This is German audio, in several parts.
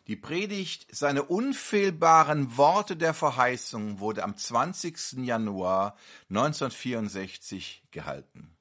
Die Predigt, seine unfehlbaren Worte der Verheißung, wurde am 20. Januar 1964 gehalten.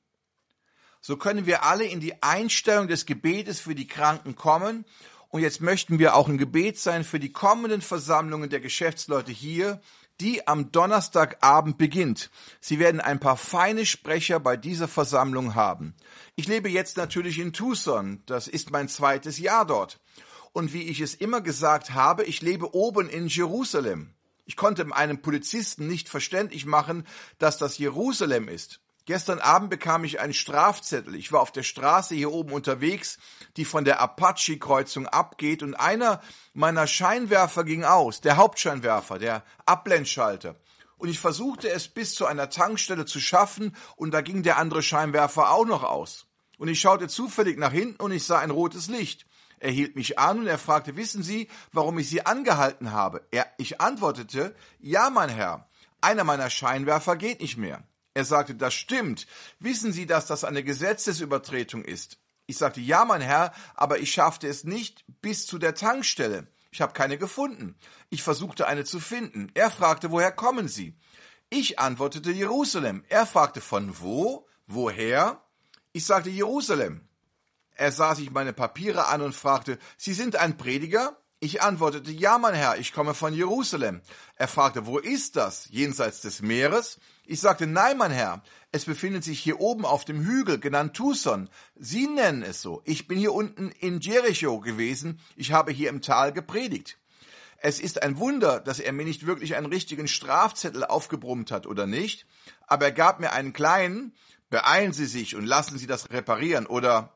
So können wir alle in die Einstellung des Gebetes für die Kranken kommen. Und jetzt möchten wir auch ein Gebet sein für die kommenden Versammlungen der Geschäftsleute hier, die am Donnerstagabend beginnt. Sie werden ein paar feine Sprecher bei dieser Versammlung haben. Ich lebe jetzt natürlich in Tucson. Das ist mein 2. Jahr dort. Und wie ich es immer gesagt habe, ich lebe oben in Jerusalem. Ich konnte einem Polizisten nicht verständlich machen, dass das Jerusalem ist. Gestern Abend bekam ich einen Strafzettel. Ich war auf der Straße hier oben unterwegs, die von der Apache-Kreuzung abgeht, und einer meiner Scheinwerfer ging aus, der Hauptscheinwerfer, der Abblendschalter. Und ich versuchte es bis zu einer Tankstelle zu schaffen, und da ging der andere Scheinwerfer auch noch aus. Und ich schaute zufällig nach hinten und ich sah ein rotes Licht. Er hielt mich an und er fragte, wissen Sie, warum ich Sie angehalten habe? Ich antwortete, ja, mein Herr, einer meiner Scheinwerfer geht nicht mehr. Er sagte, das stimmt. Wissen Sie, dass das eine Gesetzesübertretung ist? Ich sagte, ja, mein Herr, aber ich schaffte es nicht bis zu der Tankstelle. Ich habe keine gefunden. Ich versuchte eine zu finden. Er fragte, woher kommen Sie? Ich antwortete, Jerusalem. Er fragte, von wo? Woher? Ich sagte, Jerusalem. Er sah sich meine Papiere an und fragte, Sie sind ein Prediger? Ich antwortete, ja, mein Herr, ich komme von Jerusalem. Er fragte, wo ist das? Jenseits des Meeres? Ich sagte, nein, mein Herr, es befindet sich hier oben auf dem Hügel, genannt Tucson. Sie nennen es so. Ich bin hier unten in Jericho gewesen. Ich habe hier im Tal gepredigt. Es ist ein Wunder, dass er mir nicht wirklich einen richtigen Strafzettel aufgebrummt hat, oder nicht? Aber er gab mir einen kleinen, beeilen Sie sich und lassen Sie das reparieren, oder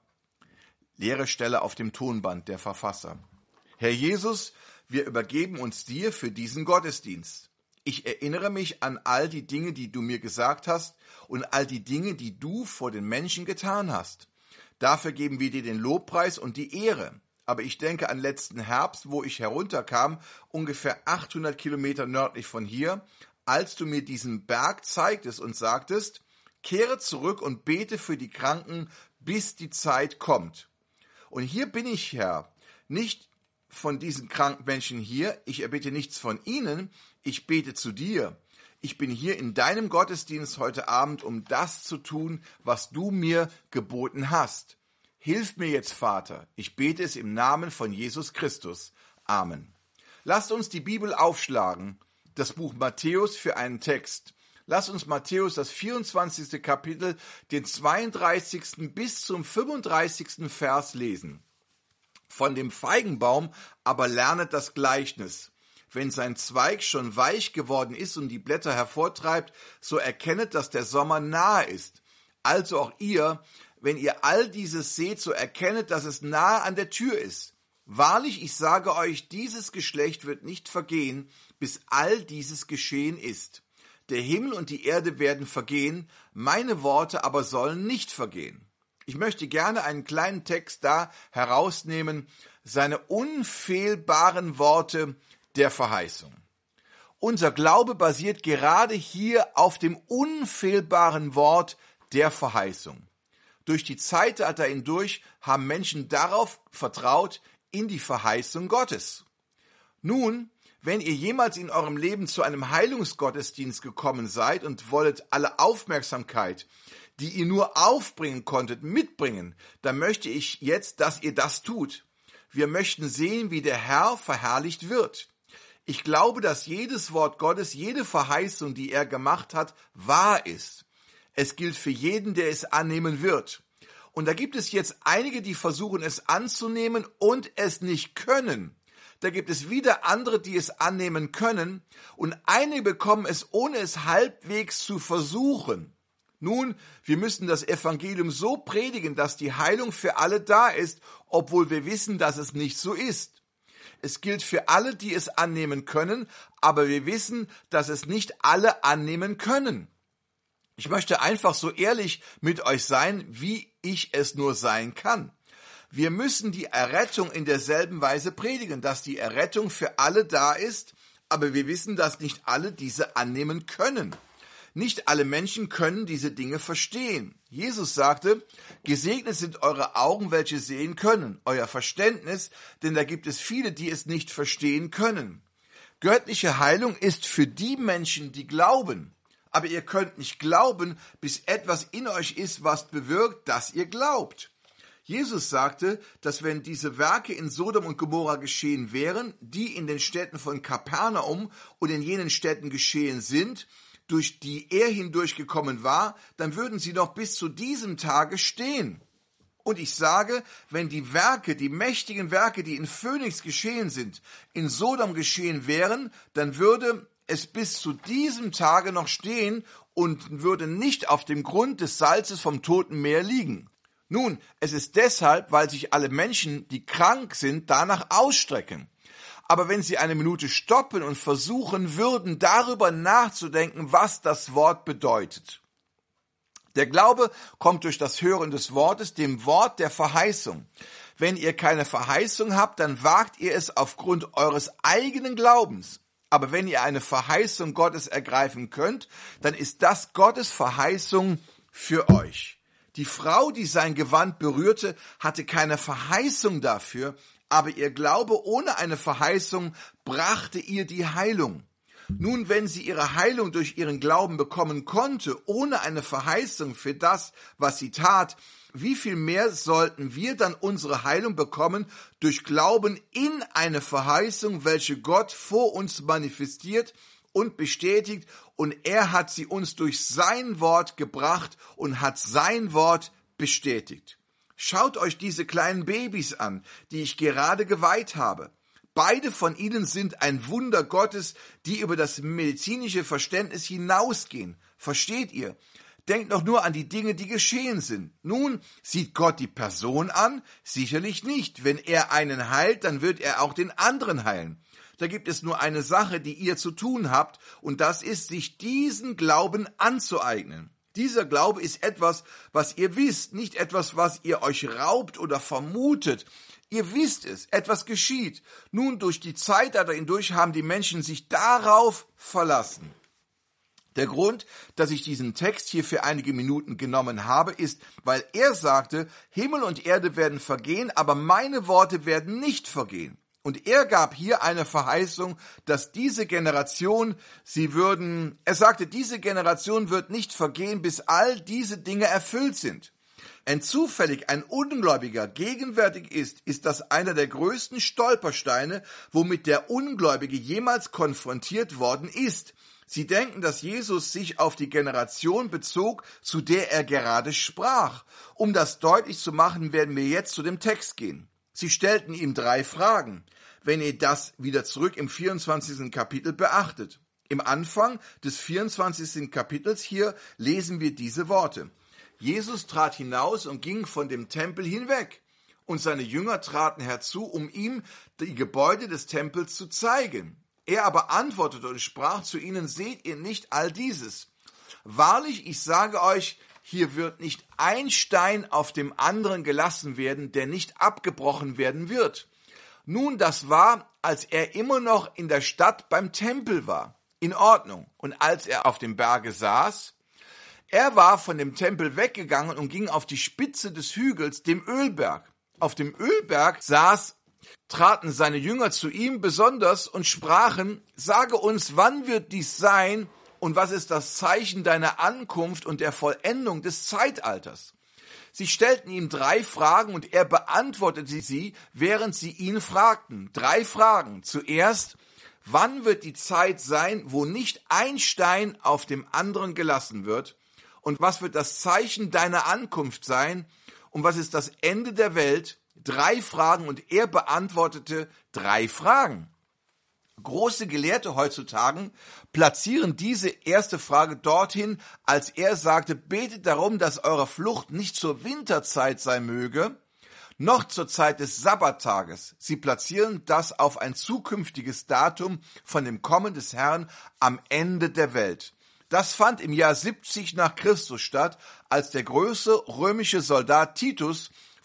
leere Stelle auf dem Tonband der Verfasser. Herr Jesus, wir übergeben uns dir für diesen Gottesdienst. Ich erinnere mich an all die Dinge, die du mir gesagt hast und all die Dinge, die du vor den Menschen getan hast. Dafür geben wir dir den Lobpreis und die Ehre. Aber ich denke an letzten Herbst, wo ich herunterkam, ungefähr 800 Kilometer nördlich von hier, als du mir diesen Berg zeigtest und sagtest, kehre zurück und bete für die Kranken, bis die Zeit kommt. Und hier bin ich, Herr, nicht von diesen kranken Menschen hier, ich erbitte nichts von ihnen, ich bete zu dir. Ich bin hier in deinem Gottesdienst heute Abend, um das zu tun, was du mir geboten hast. Hilf mir jetzt, Vater. Ich bete es im Namen von Jesus Christus. Amen. Lasst uns die Bibel aufschlagen, das Buch Matthäus für einen Text. Lasst uns Matthäus, das 24. Kapitel, den 32. bis zum 35. Vers lesen. Von dem Feigenbaum aber lernet das Gleichnis. Wenn sein Zweig schon weich geworden ist und die Blätter hervortreibt, so erkennet, dass der Sommer nahe ist. Also auch ihr, wenn ihr all dieses seht, so erkennet, dass es nahe an der Tür ist. Wahrlich, ich sage euch, dieses Geschlecht wird nicht vergehen, bis all dieses geschehen ist. Der Himmel und die Erde werden vergehen, meine Worte aber sollen nicht vergehen. Ich möchte gerne einen kleinen Text da herausnehmen, seine unfehlbaren Worte der Verheißung. Unser Glaube basiert gerade hier auf dem unfehlbaren Wort der Verheißung. Durch die Zeitalter hindurch haben Menschen darauf vertraut, in die Verheißung Gottes. Nun, wenn ihr jemals in eurem Leben zu einem Heilungsgottesdienst gekommen seid und wollet alle Aufmerksamkeit, die ihr nur aufbringen konntet, mitbringen, dann möchte ich jetzt, dass ihr das tut. Wir möchten sehen, wie der Herr verherrlicht wird. Ich glaube, dass jedes Wort Gottes, jede Verheißung, die er gemacht hat, wahr ist. Es gilt für jeden, der es annehmen wird. Und da gibt es jetzt einige, die versuchen, es anzunehmen und es nicht können. Da gibt es wieder andere, die es annehmen können. Und einige bekommen es, ohne es halbwegs zu versuchen. Nun, wir müssen das Evangelium so predigen, dass die Heilung für alle da ist, obwohl wir wissen, dass es nicht so ist. Es gilt für alle, die es annehmen können, aber wir wissen, dass es nicht alle annehmen können. Ich möchte einfach so ehrlich mit euch sein, wie ich es nur sein kann. Wir müssen die Errettung in derselben Weise predigen, dass die Errettung für alle da ist, aber wir wissen, dass nicht alle diese annehmen können. Nicht alle Menschen können diese Dinge verstehen. Jesus sagte, gesegnet sind eure Augen, welche sehen können, euer Verständnis, denn da gibt es viele, die es nicht verstehen können. Göttliche Heilung ist für die Menschen, die glauben. Aber ihr könnt nicht glauben, bis etwas in euch ist, was bewirkt, dass ihr glaubt. Jesus sagte, dass wenn diese Werke in Sodom und Gomorra geschehen wären, die in den Städten von Kapernaum und in jenen Städten geschehen sind, durch die er hindurchgekommen war, dann würden sie noch bis zu diesem Tage stehen. Und ich sage, wenn die Werke, die mächtigen Werke, die in Phönix geschehen sind, in Sodom geschehen wären, dann würde es bis zu diesem Tage noch stehen und würde nicht auf dem Grund des Salzes vom Toten Meer liegen. Nun, es ist deshalb, weil sich alle Menschen, die krank sind, danach ausstrecken. Aber wenn sie eine Minute stoppen und versuchen würden, darüber nachzudenken, was das Wort bedeutet. Der Glaube kommt durch das Hören des Wortes, dem Wort der Verheißung. Wenn ihr keine Verheißung habt, dann wagt ihr es aufgrund eures eigenen Glaubens. Aber wenn ihr eine Verheißung Gottes ergreifen könnt, dann ist das Gottes Verheißung für euch. Die Frau, die sein Gewand berührte, hatte keine Verheißung dafür, aber ihr Glaube ohne eine Verheißung brachte ihr die Heilung. Nun, wenn sie ihre Heilung durch ihren Glauben bekommen konnte, ohne eine Verheißung für das, was sie tat, wie viel mehr sollten wir dann unsere Heilung bekommen durch Glauben in eine Verheißung, welche Gott vor uns manifestiert und bestätigt, und er hat sie uns durch sein Wort gebracht und hat sein Wort bestätigt. Schaut euch diese kleinen Babys an, die ich gerade geweiht habe. Beide von ihnen sind ein Wunder Gottes, die über das medizinische Verständnis hinausgehen. Versteht ihr? Denkt doch nur an die Dinge, die geschehen sind. Nun, sieht Gott die Person an? Sicherlich nicht. Wenn er einen heilt, dann wird er auch den anderen heilen. Da gibt es nur eine Sache, die ihr zu tun habt, und das ist, sich diesen Glauben anzueignen. Dieser Glaube ist etwas, was ihr wisst, nicht etwas, was ihr euch raubt oder vermutet. Ihr wisst es, etwas geschieht. Nun, durch die Zeitalter hindurch haben die Menschen sich darauf verlassen. Der Grund, dass ich diesen Text hier für einige Minuten genommen habe, ist, weil er sagte, Himmel und Erde werden vergehen, aber meine Worte werden nicht vergehen. Und er gab hier eine Verheißung, dass diese Generation, er sagte, diese Generation wird nicht vergehen, bis all diese Dinge erfüllt sind. Wenn zufällig ein Ungläubiger gegenwärtig ist das einer der größten Stolpersteine, womit der Ungläubige jemals konfrontiert worden ist. Sie denken, dass Jesus sich auf die Generation bezog, zu der er gerade sprach. Um das deutlich zu machen, werden wir jetzt zu dem Text gehen. Sie stellten ihm 3 Fragen, wenn ihr das wieder zurück im 24. Kapitel beachtet. Im Anfang des 24. Kapitels hier lesen wir diese Worte. Jesus trat hinaus und ging von dem Tempel hinweg, und seine Jünger traten herzu, um ihm die Gebäude des Tempels zu zeigen. Er aber antwortete und sprach zu ihnen, seht ihr nicht all dieses? Wahrlich, ich sage euch, hier wird nicht ein Stein auf dem anderen gelassen werden, der nicht abgebrochen werden wird. Nun, das war, als er immer noch in der Stadt beim Tempel war. In Ordnung. Und als er auf dem Berge saß, er war von dem Tempel weggegangen und ging auf die Spitze des Hügels, dem Ölberg. Auf dem Ölberg traten seine Jünger zu ihm besonders und sprachen, sage uns, wann wird dies sein und was ist das Zeichen deiner Ankunft und der Vollendung des Zeitalters? Sie stellten ihm 3 Fragen und er beantwortete sie, während sie ihn fragten. 3 Fragen. Zuerst, wann wird die Zeit sein, wo nicht ein Stein auf dem anderen gelassen wird? Und was wird das Zeichen deiner Ankunft sein? Und was ist das Ende der Welt? 3 Fragen und er beantwortete 3 Fragen. Große Gelehrte heutzutage platzieren diese erste Frage dorthin, als er sagte, betet darum, dass eure Flucht nicht zur Winterzeit sein möge, noch zur Zeit des Sabbattages. Sie platzieren das auf ein zukünftiges Datum von dem Kommen des Herrn am Ende der Welt. Das fand im Jahr 70 nach Christus statt, als der große römische Soldat Titus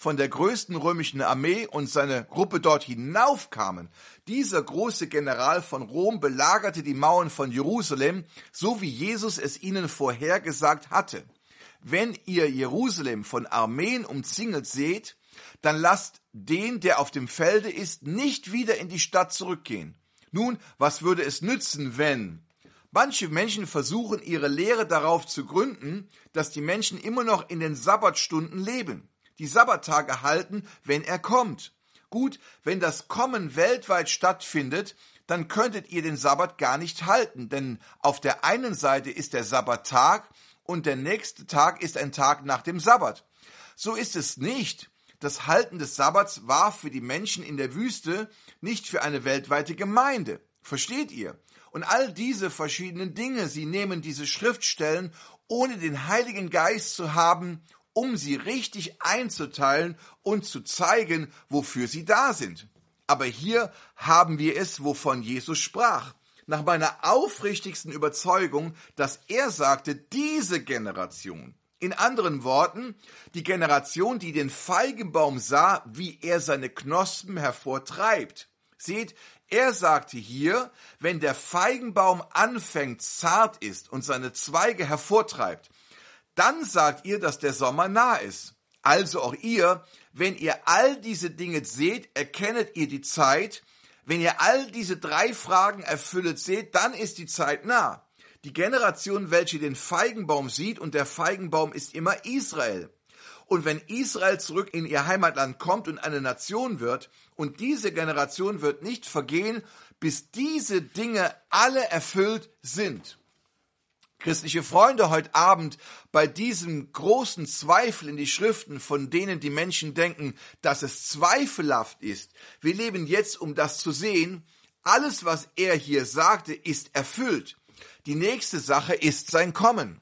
von der größten römischen Armee und seine Gruppe dort hinaufkamen, dieser große General von Rom belagerte die Mauern von Jerusalem, so wie Jesus es ihnen vorhergesagt hatte. Wenn ihr Jerusalem von Armeen umzingelt seht, dann lasst den, der auf dem Felde ist, nicht wieder in die Stadt zurückgehen. Nun, was würde es nützen, wenn? Manche Menschen versuchen, ihre Lehre darauf zu gründen, dass die Menschen immer noch in den Sabbatstunden leben, die Sabbattage halten, wenn er kommt. Gut, wenn das Kommen weltweit stattfindet, dann könntet ihr den Sabbat gar nicht halten, denn auf der einen Seite ist der Sabbattag und der nächste Tag ist ein Tag nach dem Sabbat. So ist es nicht. Das Halten des Sabbats war für die Menschen in der Wüste, nicht für eine weltweite Gemeinde. Versteht ihr? Und all diese verschiedenen Dinge, sie nehmen diese Schriftstellen, ohne den Heiligen Geist zu haben, um sie richtig einzuteilen und zu zeigen, wofür sie da sind. Aber hier haben wir es, wovon Jesus sprach. Nach meiner aufrichtigsten Überzeugung, dass er sagte, diese Generation, in anderen Worten, die Generation, die den Feigenbaum sah, wie er seine Knospen hervortreibt. Seht, er sagte hier, wenn der Feigenbaum anfängt, zart ist und seine Zweige hervortreibt, dann sagt ihr, dass der Sommer nah ist. Also auch ihr, wenn ihr all diese Dinge seht, erkennet ihr die Zeit. Wenn ihr all diese 3 Fragen erfüllet seht, dann ist die Zeit nah. Die Generation, welche den Feigenbaum sieht, und der Feigenbaum ist immer Israel. Und wenn Israel zurück in ihr Heimatland kommt und eine Nation wird, und diese Generation wird nicht vergehen, bis diese Dinge alle erfüllt sind. Christliche Freunde, heute Abend bei diesem großen Zweifel in die Schriften, von denen die Menschen denken, dass es zweifelhaft ist. Wir leben jetzt, um das zu sehen. Alles, was er hier sagte, ist erfüllt. Die nächste Sache ist sein Kommen.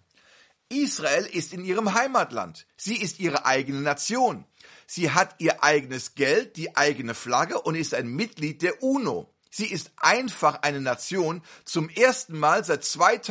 Israel ist in ihrem Heimatland. Sie ist ihre eigene Nation. Sie hat ihr eigenes Geld, die eigene Flagge und ist ein Mitglied der UNO. Sie ist einfach eine Nation, zum ersten Mal seit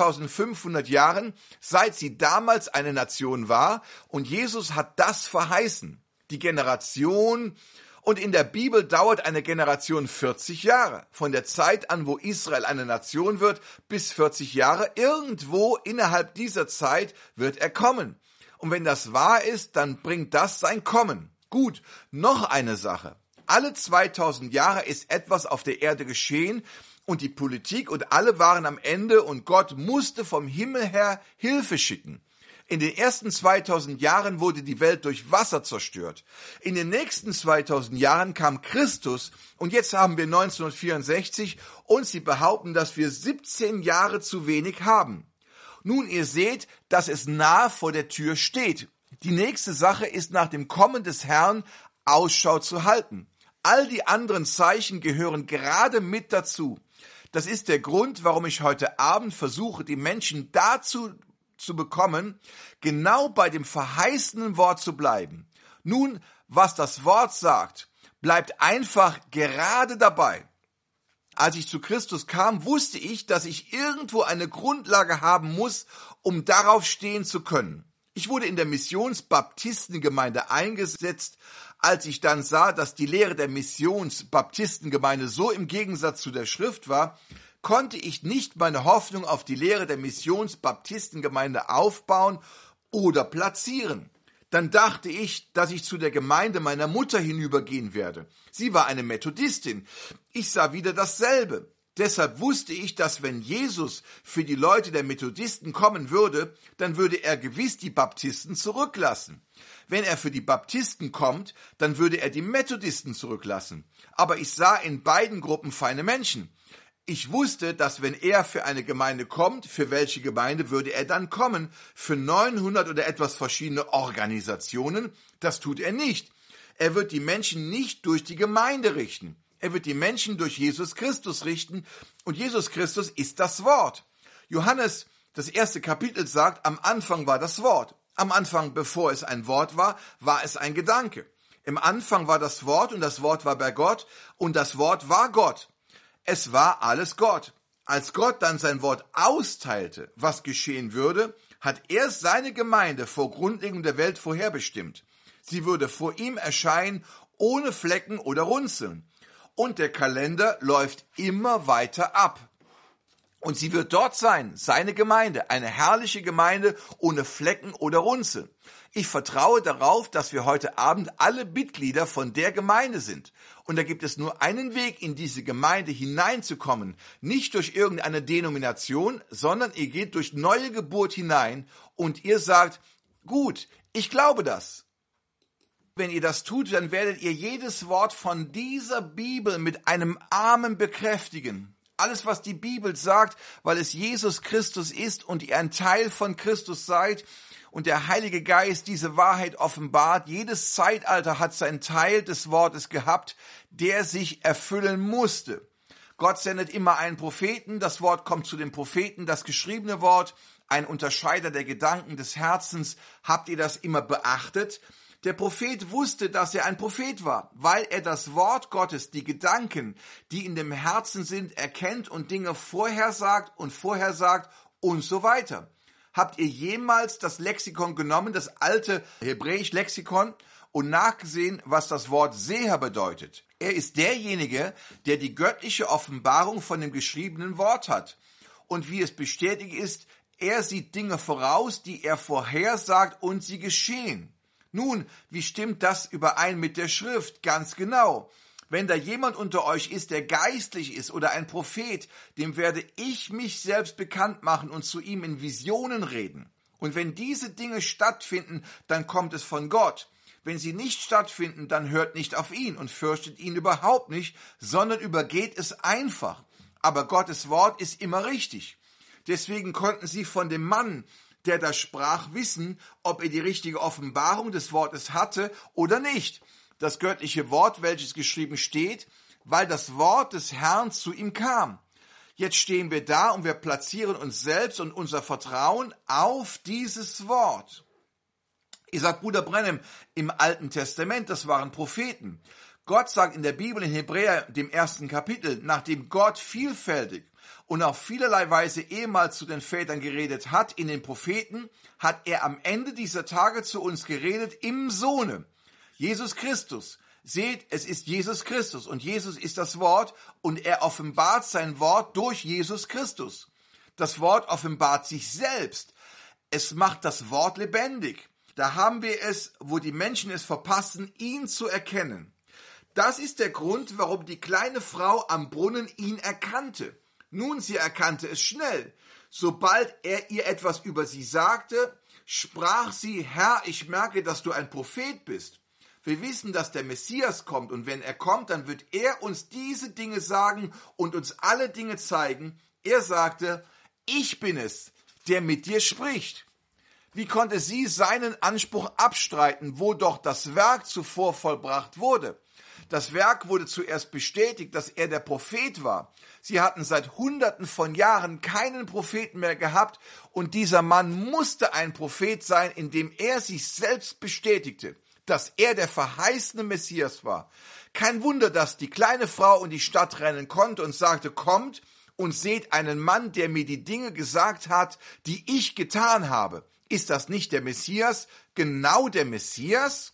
2500 Jahren, seit sie damals eine Nation war. Und Jesus hat das verheißen. Die Generation. Und in der Bibel dauert eine Generation 40 Jahre. Von der Zeit an, wo Israel eine Nation wird, bis 40 Jahre. Irgendwo innerhalb dieser Zeit wird er kommen. Und wenn das wahr ist, dann bringt das sein Kommen. Gut, noch eine Sache. Alle 2000 Jahre ist etwas auf der Erde geschehen und die Politik und alle waren am Ende und Gott musste vom Himmel her Hilfe schicken. In den ersten 2000 Jahren wurde die Welt durch Wasser zerstört. In den nächsten 2000 Jahren kam Christus und jetzt haben wir 1964 und sie behaupten, dass wir 17 Jahre zu wenig haben. Nun, ihr seht, dass es nahe vor der Tür steht. Die nächste Sache ist, nach dem Kommen des Herrn Ausschau zu halten. All die anderen Zeichen gehören gerade mit dazu. Das ist der Grund, warum ich heute Abend versuche, die Menschen dazu zu bekommen, genau bei dem verheißenen Wort zu bleiben. Nun, was das Wort sagt, bleibt einfach gerade dabei. Als ich zu Christus kam, wusste ich, dass ich irgendwo eine Grundlage haben muss, um darauf stehen zu können. Ich wurde in der Missionsbaptistengemeinde eingesetzt. Als ich dann sah, dass die Lehre der Missionsbaptistengemeinde so im Gegensatz zu der Schrift war, konnte ich nicht meine Hoffnung auf die Lehre der Missionsbaptistengemeinde aufbauen oder platzieren. Dann dachte ich, dass ich zu der Gemeinde meiner Mutter hinübergehen werde. Sie war eine Methodistin. Ich sah wieder dasselbe. Deshalb wusste ich, dass wenn Jesus für die Leute der Methodisten kommen würde, dann würde er gewiss die Baptisten zurücklassen. Wenn er für die Baptisten kommt, dann würde er die Methodisten zurücklassen. Aber ich sah in beiden Gruppen feine Menschen. Ich wusste, dass wenn er für eine Gemeinde kommt, für welche Gemeinde würde er dann kommen? Für 900 oder etwas verschiedene Organisationen? Das tut er nicht. Er wird die Menschen nicht durch die Gemeinde richten. Er wird die Menschen durch Jesus Christus richten. Und Jesus Christus ist das Wort. Johannes, das 1. Kapitel sagt, am Anfang war das Wort. Am Anfang, bevor es ein Wort war es ein Gedanke. Im Anfang war das Wort und das Wort war bei Gott und das Wort war Gott. Es war alles Gott. Als Gott dann sein Wort austeilte, was geschehen würde, hat er seine Gemeinde vor Grundlegung der Welt vorherbestimmt. Sie würde vor ihm erscheinen, ohne Flecken oder Runzeln. Und der Kalender läuft immer weiter ab. Und sie wird dort sein, seine Gemeinde, eine herrliche Gemeinde ohne Flecken oder Runzeln. Ich vertraue darauf, dass wir heute Abend alle Mitglieder von der Gemeinde sind. Und da gibt es nur einen Weg, in diese Gemeinde hineinzukommen. Nicht durch irgendeine Denomination, sondern ihr geht durch neue Geburt hinein und ihr sagt, gut, ich glaube das. Wenn ihr das tut, dann werdet ihr jedes Wort von dieser Bibel mit einem Amen bekräftigen. Alles, was die Bibel sagt, weil es Jesus Christus ist und ihr ein Teil von Christus seid und der Heilige Geist diese Wahrheit offenbart. Jedes Zeitalter hat seinen Teil des Wortes gehabt, der sich erfüllen musste. Gott sendet immer einen Propheten, das Wort kommt zu dem Propheten, das geschriebene Wort, ein Unterscheider der Gedanken des Herzens. Habt ihr das immer beachtet? Der Prophet wusste, dass er ein Prophet war, weil er das Wort Gottes, die Gedanken, die in dem Herzen sind, erkennt und Dinge vorhersagt und so weiter. Habt ihr jemals das Lexikon genommen, das alte Hebräisch-Lexikon, und nachgesehen, was das Wort Seher bedeutet? Er ist derjenige, der die göttliche Offenbarung von dem geschriebenen Wort hat. Und wie es bestätigt ist, er sieht Dinge voraus, die er vorhersagt und sie geschehen. Nun, wie stimmt das überein mit der Schrift? Ganz genau. Wenn da jemand unter euch ist, der geistlich ist oder ein Prophet, dem werde ich mich selbst bekannt machen und zu ihm in Visionen reden. Und wenn diese Dinge stattfinden, dann kommt es von Gott. Wenn sie nicht stattfinden, dann hört nicht auf ihn und fürchtet ihn überhaupt nicht, sondern übergeht es einfach. Aber Gottes Wort ist immer richtig. Deswegen konnten sie von dem Mann, der da sprach, wissen, ob er die richtige Offenbarung des Wortes hatte oder nicht. Das göttliche Wort, welches geschrieben steht, weil das Wort des Herrn zu ihm kam. Jetzt stehen wir da und wir platzieren uns selbst und unser Vertrauen auf dieses Wort. Ihr sagt, Bruder Branham, im Alten Testament, das waren Propheten. Gott sagt in der Bibel, in Hebräer, dem 1. Kapitel, nachdem Gott vielfältig und auf vielerlei Weise ehemals zu den Vätern geredet hat, in den Propheten, hat er am Ende dieser Tage zu uns geredet im Sohne, Jesus Christus. Seht, es ist Jesus Christus und Jesus ist das Wort und er offenbart sein Wort durch Jesus Christus. Das Wort offenbart sich selbst. Es macht das Wort lebendig. Da haben wir es, wo die Menschen es verpassen, ihn zu erkennen. Das ist der Grund, warum die kleine Frau am Brunnen ihn erkannte. Nun, sie erkannte es schnell. Sobald er ihr etwas über sie sagte, sprach sie, Herr, ich merke, dass du ein Prophet bist. Wir wissen, dass der Messias kommt und wenn er kommt, dann wird er uns diese Dinge sagen und uns alle Dinge zeigen. Er sagte, ich bin es, der mit dir spricht. Wie konnte sie seinen Anspruch abstreiten, wo doch das Werk zuvor vollbracht wurde? Das Werk wurde zuerst bestätigt, dass er der Prophet war. Sie hatten seit Hunderten von Jahren keinen Propheten mehr gehabt und dieser Mann musste ein Prophet sein, indem er sich selbst bestätigte, dass er der verheißene Messias war. Kein Wunder, dass die kleine Frau in die Stadt rennen konnte und sagte, kommt und seht einen Mann, der mir die Dinge gesagt hat, die ich getan habe. Ist das nicht der Messias? Genau der Messias?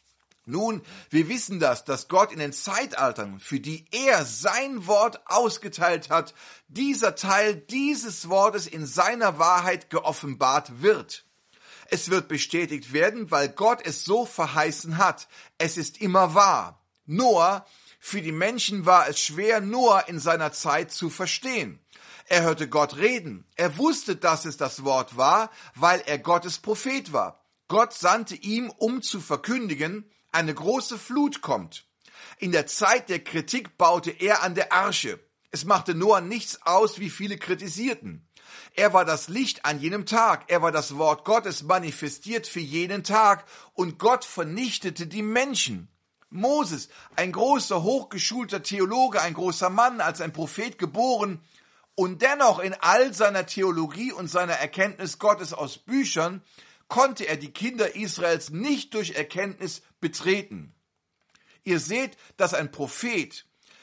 Nun, wir wissen das, dass Gott in den Zeitaltern, für die er sein Wort ausgeteilt hat, dieser Teil dieses Wortes in seiner Wahrheit geoffenbart wird. Es wird bestätigt werden, weil Gott es so verheißen hat. Es ist immer wahr. Nur, für die Menschen war es schwer, Noah in seiner Zeit zu verstehen. Er hörte Gott reden. Er wusste, dass es das Wort war, weil er Gottes Prophet war. Gott sandte ihm, um zu verkündigen, eine große Flut kommt. In der Zeit der Kritik baute er an der Arche. Es machte Noah nichts aus, wie viele kritisierten. Er war das Licht an jenem Tag. Er war das Wort Gottes manifestiert für jenen Tag. Und Gott vernichtete die Menschen. Moses, ein großer, hochgeschulter Theologe, ein großer Mann, als ein Prophet geboren, und dennoch in all seiner Theologie und seiner Erkenntnis Gottes aus Büchern konnte er die Kinder Israels nicht durch Erkenntnis betreten. Ihr seht, dass ein Prophet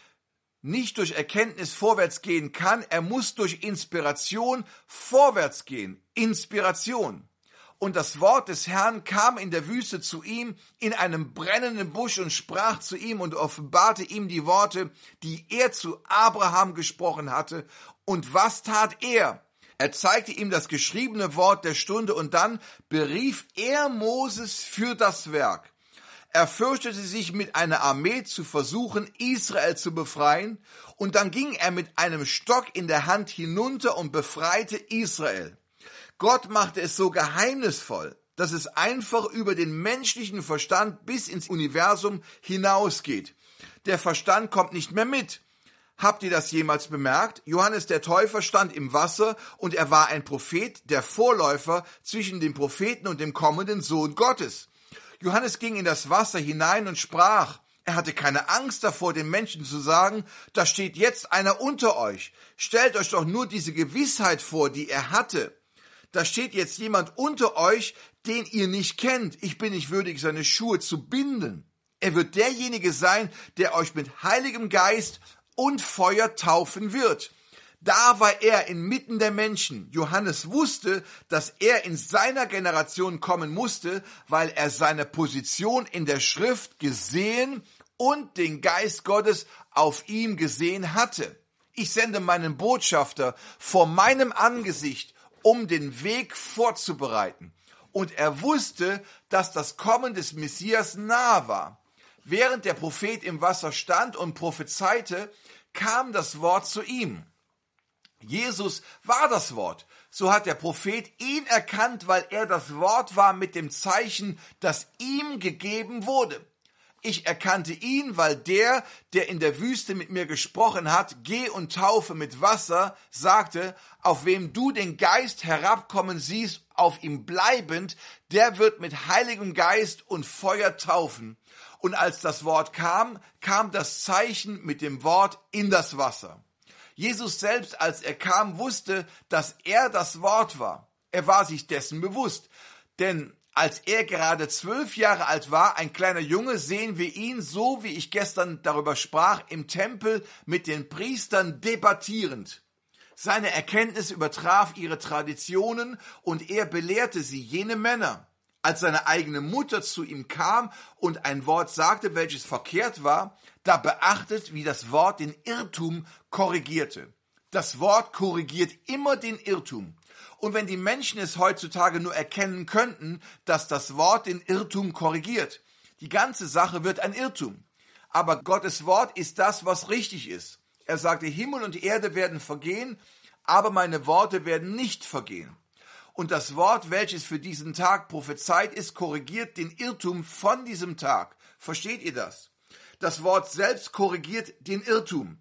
nicht durch Erkenntnis vorwärts gehen kann, er muss durch Inspiration vorwärts gehen. Inspiration. Und das Wort des Herrn kam in der Wüste zu ihm in einem brennenden Busch und sprach zu ihm und offenbarte ihm die Worte, die er zu Abraham gesprochen hatte. Und was tat er? Er zeigte ihm das geschriebene Wort der Stunde und dann berief er Moses für das Werk. Er fürchtete sich, mit einer Armee zu versuchen, Israel zu befreien, und dann ging er mit einem Stock in der Hand hinunter und befreite Israel. Gott machte es so geheimnisvoll, dass es einfach über den menschlichen Verstand bis ins Universum hinausgeht. Der Verstand kommt nicht mehr mit. Habt ihr das jemals bemerkt? Johannes der Täufer stand im Wasser und er war ein Prophet, der Vorläufer zwischen dem Propheten und dem kommenden Sohn Gottes. Johannes ging in das Wasser hinein und sprach. Er hatte keine Angst davor, den Menschen zu sagen, da steht jetzt einer unter euch. Stellt euch doch nur diese Gewissheit vor, die er hatte. Da steht jetzt jemand unter euch, den ihr nicht kennt. Ich bin nicht würdig, seine Schuhe zu binden. Er wird derjenige sein, der euch mit Heiligem Geist und Feuer taufen wird. Da war er inmitten der Menschen. Johannes wusste, dass er in seiner Generation kommen musste, weil er seine Position in der Schrift gesehen und den Geist Gottes auf ihm gesehen hatte. Ich sende meinen Botschafter vor meinem Angesicht, um den Weg vorzubereiten. Und er wusste, dass das Kommen des Messias nahe war. Während der Prophet im Wasser stand und prophezeite, kam das Wort zu ihm. Jesus war das Wort. So hat der Prophet ihn erkannt, weil er das Wort war mit dem Zeichen, das ihm gegeben wurde. Ich erkannte ihn, weil der in der Wüste mit mir gesprochen hat, geh und taufe mit Wasser, sagte, auf wem du den Geist herabkommen siehst, auf ihm bleibend, der wird mit Heiligem Geist und Feuer taufen. Und als das Wort kam, kam das Zeichen mit dem Wort in das Wasser. Jesus selbst, als er kam, wusste, dass er das Wort war. Er war sich dessen bewusst. Denn als er gerade 12 Jahre alt war, ein kleiner Junge, sehen wir ihn, so wie ich gestern darüber sprach, im Tempel mit den Priestern debattierend. Seine Erkenntnis übertraf ihre Traditionen und er belehrte sie, jene Männer. Als seine eigene Mutter zu ihm kam und ein Wort sagte, welches verkehrt war, da beachtet, wie das Wort den Irrtum korrigierte. Das Wort korrigiert immer den Irrtum. Und wenn die Menschen es heutzutage nur erkennen könnten, dass das Wort den Irrtum korrigiert, die ganze Sache wird ein Irrtum. Aber Gottes Wort ist das, was richtig ist. Er sagte, Himmel und Erde werden vergehen, aber meine Worte werden nicht vergehen. Und das Wort, welches für diesen Tag prophezeit ist, korrigiert den Irrtum von diesem Tag. Versteht ihr das? Das Wort selbst korrigiert den Irrtum.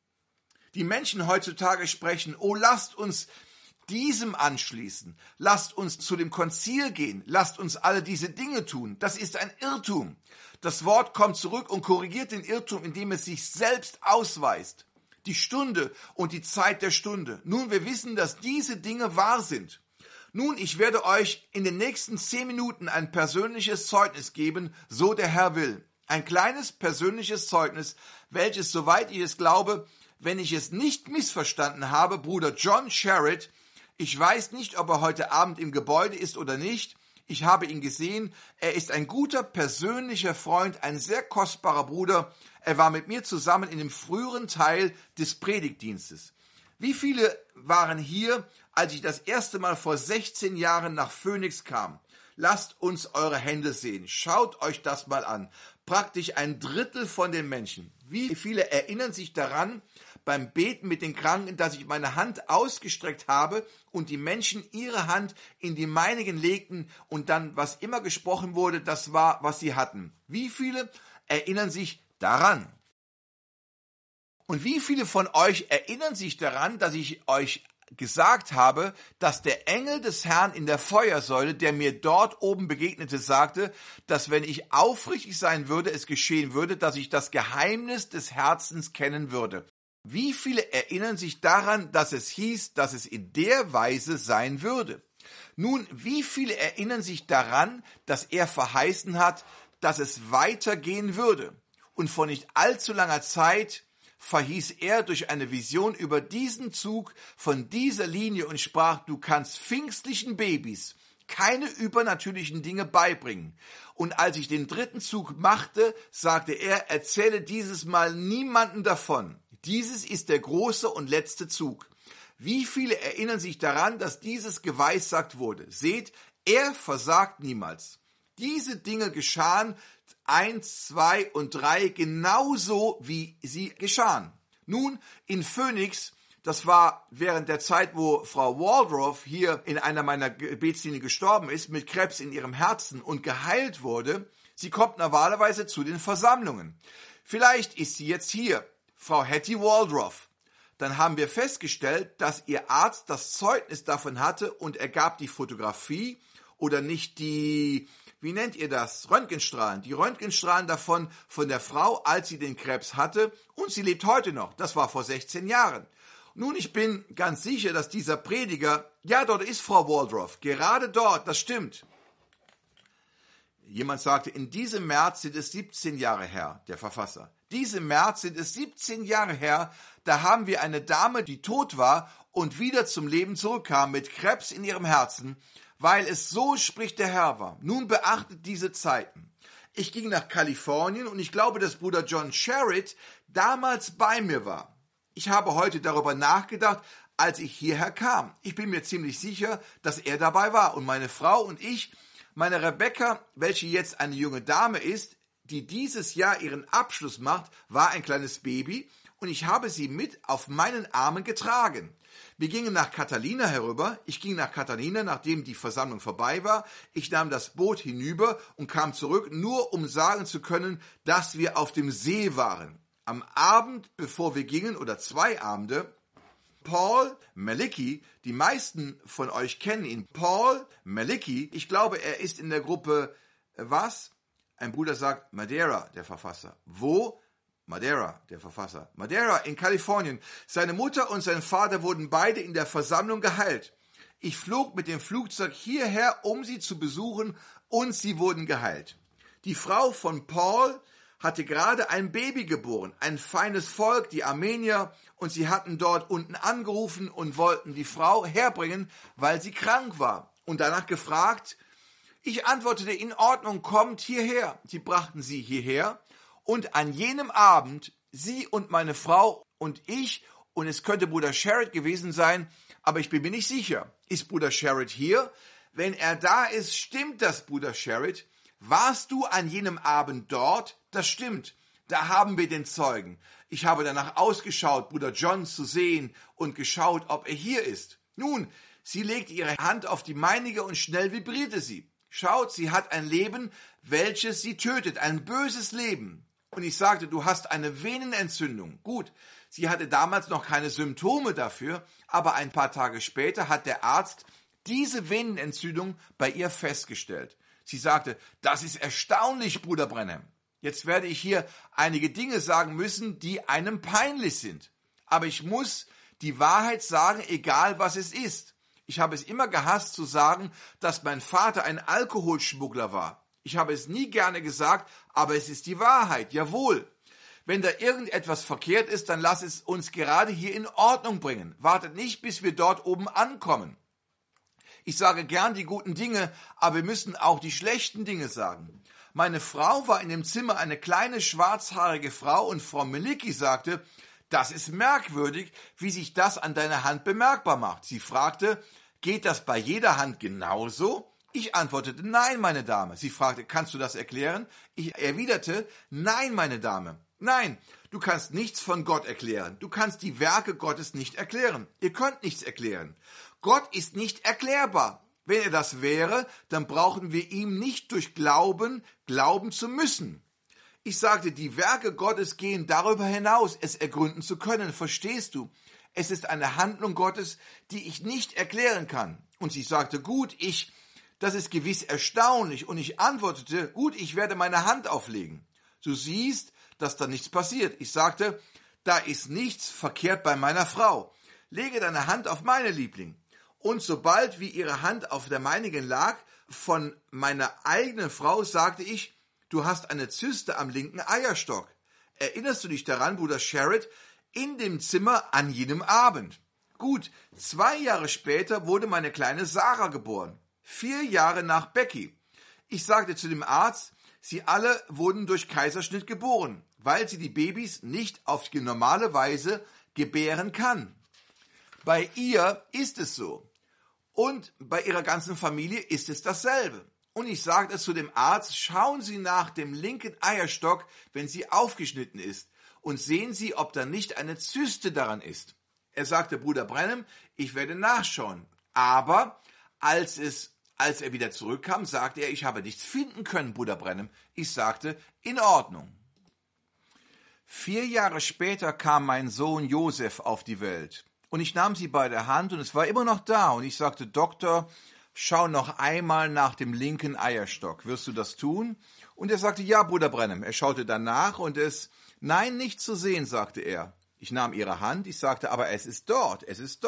Die Menschen heutzutage sprechen, oh, lasst uns diesem anschließen, lasst uns zu dem Konzil gehen, lasst uns alle diese Dinge tun. Das ist ein Irrtum. Das Wort kommt zurück und korrigiert den Irrtum, indem es sich selbst ausweist. Die Stunde und die Zeit der Stunde. Nun, wir wissen, dass diese Dinge wahr sind. Nun, ich werde euch in den nächsten 10 Minuten ein persönliches Zeugnis geben, so der Herr will. Ein kleines persönliches Zeugnis, welches, soweit ich es glaube, wenn ich es nicht missverstanden habe, Bruder John Sherritt, ich weiß nicht, ob er heute Abend im Gebäude ist oder nicht, ich habe ihn gesehen, er ist ein guter persönlicher Freund, ein sehr kostbarer Bruder, er war mit mir zusammen in dem früheren Teil des Predigtdienstes. Wie viele waren hier, als ich das erste Mal vor 16 Jahren nach Phoenix kam? Lasst uns eure Hände sehen. Schaut euch das mal an. Praktisch ein Drittel von den Menschen. Wie viele erinnern sich daran, beim Beten mit den Kranken, dass ich meine Hand ausgestreckt habe und die Menschen ihre Hand in die meinigen legten und dann, was immer gesprochen wurde, das war, was sie hatten. Wie viele erinnern sich daran? Und wie viele von euch erinnern sich daran, dass ich euch gesagt habe, dass der Engel des Herrn in der Feuersäule, der mir dort oben begegnete, sagte, dass wenn ich aufrichtig sein würde, es geschehen würde, dass ich das Geheimnis des Herzens kennen würde. Wie viele erinnern sich daran, dass es hieß, dass es in der Weise sein würde? Nun, wie viele erinnern sich daran, dass er verheißen hat, dass es weitergehen würde? Und vor nicht allzu langer Zeit verhieß er durch eine Vision über diesen Zug von dieser Linie und sprach, du kannst pfingstlichen Babys keine übernatürlichen Dinge beibringen. Und als ich den dritten Zug machte, sagte er, erzähle dieses Mal niemanden davon. Dieses ist der große und letzte Zug. Wie viele erinnern sich daran, dass dieses geweissagt wurde? Seht, er versagt niemals. Diese Dinge geschahen 1, 2 und 3 genauso, wie sie geschahen. Nun, in Phoenix, das war während der Zeit, wo Frau Waldorf hier in einer meiner Gebetslinien gestorben ist, mit Krebs in ihrem Herzen und geheilt wurde. Sie kommt normalerweise zu den Versammlungen. Vielleicht ist sie jetzt hier, Frau Hattie Waldorf. Dann haben wir festgestellt, dass ihr Arzt das Zeugnis davon hatte und er gab die Fotografie oder nicht die, wie nennt ihr das, Röntgenstrahlen. Die Röntgenstrahlen davon von der Frau, als sie den Krebs hatte und sie lebt heute noch. Das war vor 16 Jahren. Nun, ich bin ganz sicher, dass dieser Prediger, ja, dort ist Frau Waldorf, gerade dort, das stimmt. Jemand sagte, in diesem März sind es 17 Jahre her, der Verfasser. Diesem März sind es 17 Jahre her, da haben wir eine Dame, die tot war und wieder zum Leben zurückkam mit Krebs in ihrem Herzen, weil es so spricht der Herr war. Nun beachtet diese Zeiten. Ich ging nach Kalifornien und ich glaube, dass Bruder John Sherritt damals bei mir war. Ich habe heute darüber nachgedacht, als ich hierher kam. Ich bin mir ziemlich sicher, dass er dabei war. Und meine Frau und ich, meine Rebecca, welche jetzt eine junge Dame ist, die dieses Jahr ihren Abschluss macht, war ein kleines Baby und ich habe sie mit auf meinen Armen getragen. Wir gingen nach Catalina herüber. Ich ging nach Catalina, nachdem die Versammlung vorbei war. Ich nahm das Boot hinüber und kam zurück, nur um sagen zu können, dass wir auf dem See waren. Am Abend, bevor wir gingen, oder 2 Abende, Paul Malicki, die meisten von euch kennen ihn, Paul Malicki, ich glaube, er ist in der Gruppe, was? Ein Bruder sagt, Madeira, der Verfasser. Wo? Madeira, der Verfasser. Madeira in Kalifornien. Seine Mutter und sein Vater wurden beide in der Versammlung geheilt. Ich flog mit dem Flugzeug hierher, um sie zu besuchen, und sie wurden geheilt. Die Frau von Paul hatte gerade ein Baby geboren, ein feines Volk, die Armenier, und sie hatten dort unten angerufen und wollten die Frau herbringen, weil sie krank war, und danach gefragt. Ich antwortete, in Ordnung, kommt hierher. Sie brachten sie hierher, und an jenem Abend, sie und meine Frau und ich, und es könnte Bruder Sherritt gewesen sein, aber ich bin mir nicht sicher. Ist Bruder Sherritt hier? Wenn er da ist, stimmt das, Bruder Sherritt? Warst du an jenem Abend dort? Das stimmt. Da haben wir den Zeugen. Ich habe danach ausgeschaut, Bruder John zu sehen und geschaut, ob er hier ist. Nun, sie legte ihre Hand auf die meinige und schnell vibrierte sie. Schaut, sie hat ein Leben, welches sie tötet, ein böses Leben. Und ich sagte, du hast eine Venenentzündung. Gut, sie hatte damals noch keine Symptome dafür, aber ein paar Tage später hat der Arzt diese Venenentzündung bei ihr festgestellt. Sie sagte, das ist erstaunlich, Bruder Branham. Jetzt werde ich hier einige Dinge sagen müssen, die einem peinlich sind. Aber ich muss die Wahrheit sagen, egal was es ist. Ich habe es immer gehasst zu sagen, dass mein Vater ein Alkoholschmuggler war. Ich habe es nie gerne gesagt, aber es ist die Wahrheit, jawohl. Wenn da irgendetwas verkehrt ist, dann lass es uns gerade hier in Ordnung bringen. Wartet nicht, bis wir dort oben ankommen. Ich sage gern die guten Dinge, aber wir müssen auch die schlechten Dinge sagen. Meine Frau war in dem Zimmer eine kleine schwarzhaarige Frau und Frau Malicki sagte, das ist merkwürdig, wie sich das an deiner Hand bemerkbar macht. Sie fragte, geht das bei jeder Hand genauso? Ich antwortete, nein, meine Dame. Sie fragte, kannst du das erklären? Ich erwiderte, nein, meine Dame. Nein, du kannst nichts von Gott erklären. Du kannst die Werke Gottes nicht erklären. Ihr könnt nichts erklären. Gott ist nicht erklärbar. Wenn er das wäre, dann brauchen wir ihm nicht durch Glauben glauben zu müssen. Ich sagte, die Werke Gottes gehen darüber hinaus, es ergründen zu können. Verstehst du? Es ist eine Handlung Gottes, die ich nicht erklären kann. Und sie sagte, gut, das ist gewiss erstaunlich. Und ich antwortete, gut, ich werde meine Hand auflegen. Du siehst, dass da nichts passiert. Ich sagte, da ist nichts verkehrt bei meiner Frau. Lege deine Hand auf meine Liebling. Und sobald wie ihre Hand auf der meinigen lag, von meiner eigenen Frau, sagte ich, du hast eine Zyste am linken Eierstock. Erinnerst du dich daran, Bruder Sherritt, in dem Zimmer an jenem Abend? Gut, 2 Jahre später wurde meine kleine Sarah geboren. 4 Jahre nach Becky. Ich sagte zu dem Arzt, sie alle wurden durch Kaiserschnitt geboren, weil sie die Babys nicht auf die normale Weise gebären kann. Bei ihr ist es so. Und bei ihrer ganzen Familie ist es dasselbe. Und ich sagte zu dem Arzt, schauen Sie nach dem linken Eierstock, wenn sie aufgeschnitten ist, und sehen Sie, ob da nicht eine Zyste daran ist. Er sagte, Bruder Branham, ich werde nachschauen. Aber als er wieder zurückkam, sagte er, ich habe nichts finden können, Bruder Branham. Ich sagte, in Ordnung. 4 Jahre später kam mein Sohn Josef auf die Welt. Und ich nahm sie bei der Hand und es war immer noch da. Und ich sagte, Doktor, schau noch einmal nach dem linken Eierstock. Wirst du das tun? Und er sagte, ja, Bruder Branham. Er schaute danach und nein, nicht zu sehen, sagte er. Ich nahm ihre Hand, ich sagte, aber es ist dort.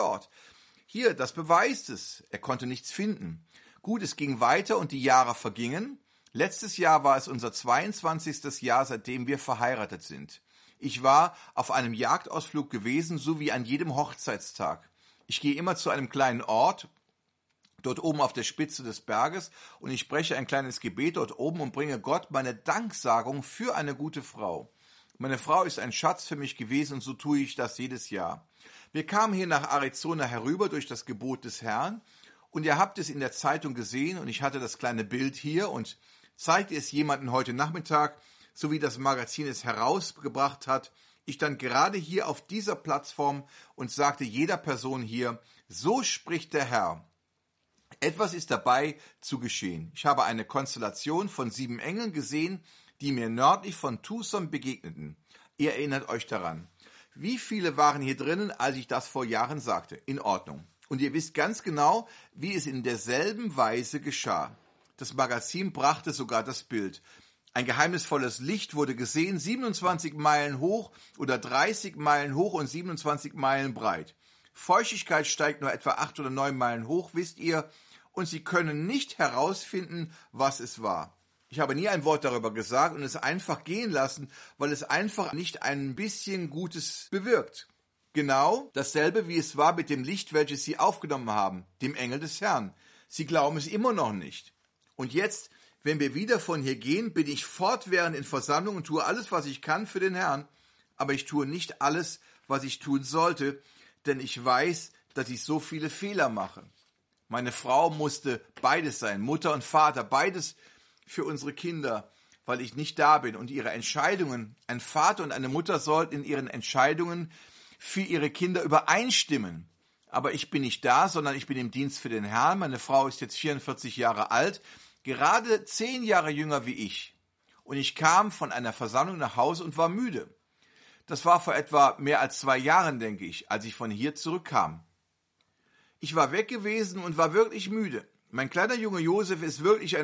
Hier, das beweist es. Er konnte nichts finden. Gut, es ging weiter und die Jahre vergingen. Letztes Jahr war es unser 22. Jahr, seitdem wir verheiratet sind. Ich war auf einem Jagdausflug gewesen, so wie an jedem Hochzeitstag. Ich gehe immer zu einem kleinen Ort, dort oben auf der Spitze des Berges, und ich spreche ein kleines Gebet dort oben und bringe Gott meine Danksagung für eine gute Frau. Meine Frau ist ein Schatz für mich gewesen und so tue ich das jedes Jahr. Wir kamen hier nach Arizona herüber durch das Gebot des Herrn und ihr habt es in der Zeitung gesehen und ich hatte das kleine Bild hier und zeigte es jemandem heute Nachmittag, so wie das Magazin es herausgebracht hat. Ich stand gerade hier auf dieser Plattform und sagte jeder Person hier, so spricht der Herr. Etwas ist dabei zu geschehen. Ich habe eine Konstellation von 7 Engeln gesehen, die mir nördlich von Tucson begegneten. Ihr erinnert euch daran. Wie viele waren hier drinnen, als ich das vor Jahren sagte? In Ordnung. Und ihr wisst ganz genau, wie es in derselben Weise geschah. Das Magazin brachte sogar das Bild. Ein geheimnisvolles Licht wurde gesehen, 27 Meilen hoch oder 30 Meilen hoch und 27 Meilen breit. Feuchtigkeit steigt nur etwa 8 oder 9 Meilen hoch, wisst ihr, und sie können nicht herausfinden, was es war. Ich habe nie ein Wort darüber gesagt und es einfach gehen lassen, weil es einfach nicht ein bisschen Gutes bewirkt. Genau dasselbe, wie es war mit dem Licht, welches sie aufgenommen haben, dem Engel des Herrn. Sie glauben es immer noch nicht. Und jetzt, wenn wir wieder von hier gehen, bin ich fortwährend in Versammlungen und tue alles, was ich kann für den Herrn, aber ich tue nicht alles, was ich tun sollte, denn ich weiß, dass ich so viele Fehler mache. Meine Frau musste beides sein, Mutter und Vater, beides für unsere Kinder, weil ich nicht da bin. Und ihre Entscheidungen, ein Vater und eine Mutter sollten in ihren Entscheidungen für ihre Kinder übereinstimmen. Aber ich bin nicht da, sondern ich bin im Dienst für den Herrn. Meine Frau ist jetzt 44 Jahre alt, gerade 10 Jahre jünger wie ich. Und ich kam von einer Versammlung nach Hause und war müde. Das war vor etwa mehr als 2 Jahren, denke ich, als ich von hier zurückkam. Ich war weg gewesen und war wirklich müde. Mein kleiner Junge Josef ist wirklich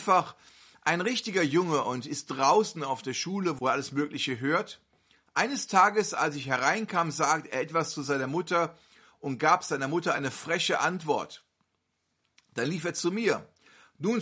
ein richtiger Junge und ist draußen auf der Schule, wo er alles Mögliche hört. Eines Tages, als ich hereinkam, sagte er etwas zu seiner Mutter und gab seiner Mutter eine freche Antwort. Dann lief er zu mir. Nun,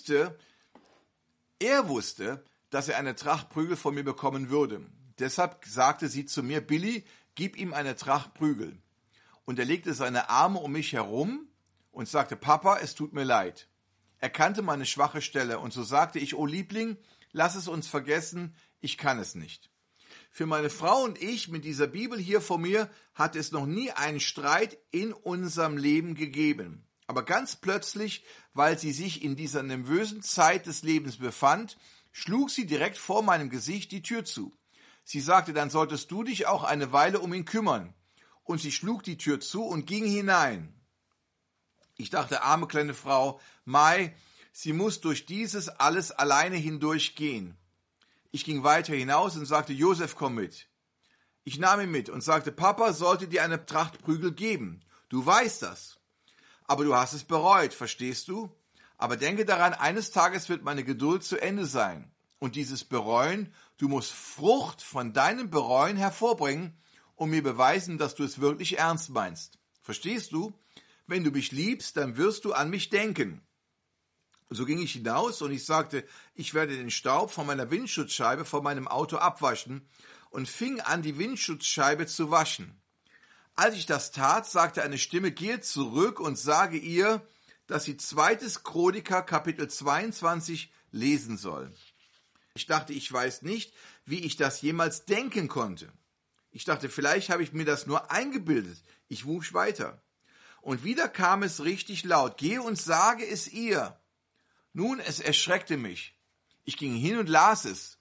er wusste, dass er eine Tracht Prügel von mir bekommen würde. Deshalb sagte sie zu mir, Billy, gib ihm eine Tracht Prügel. Und er legte seine Arme um mich herum und sagte, Papa, es tut mir leid. Er kannte meine schwache Stelle und so sagte ich, oh Liebling, lass es uns vergessen, ich kann es nicht. Für meine Frau und ich mit dieser Bibel hier vor mir hat es noch nie einen Streit in unserem Leben gegeben. Aber ganz plötzlich, weil sie sich in dieser nervösen Zeit des Lebens befand, schlug sie direkt vor meinem Gesicht die Tür zu. Sie sagte, dann solltest du dich auch eine Weile um ihn kümmern. Und sie schlug die Tür zu und ging hinein. Ich dachte, arme kleine Frau, Mai, sie muss durch dieses alles alleine hindurchgehen. Ich ging weiter hinaus und sagte, Josef, komm mit. Ich nahm ihn mit und sagte, Papa sollte dir eine Tracht Prügel geben. Du weißt das. Aber du hast es bereut, verstehst du? Aber denke daran, eines Tages wird meine Geduld zu Ende sein. Und dieses Bereuen, du musst Frucht von deinem Bereuen hervorbringen und mir beweisen, dass du es wirklich ernst meinst. Verstehst du? Wenn du mich liebst, dann wirst du an mich denken. So ging ich hinaus und ich sagte, ich werde den Staub von meiner Windschutzscheibe von meinem Auto abwaschen und fing an, die Windschutzscheibe zu waschen. Als ich das tat, sagte eine Stimme, gehe zurück und sage ihr, dass sie 2. Chroniker Kapitel 22 lesen soll. Ich dachte, ich weiß nicht, wie ich das jemals denken konnte. Ich dachte, vielleicht habe ich mir das nur eingebildet. Ich wusch weiter. Und wieder kam es richtig laut. Gehe und sage es ihr. Nun, es erschreckte mich. Ich ging hin und las es.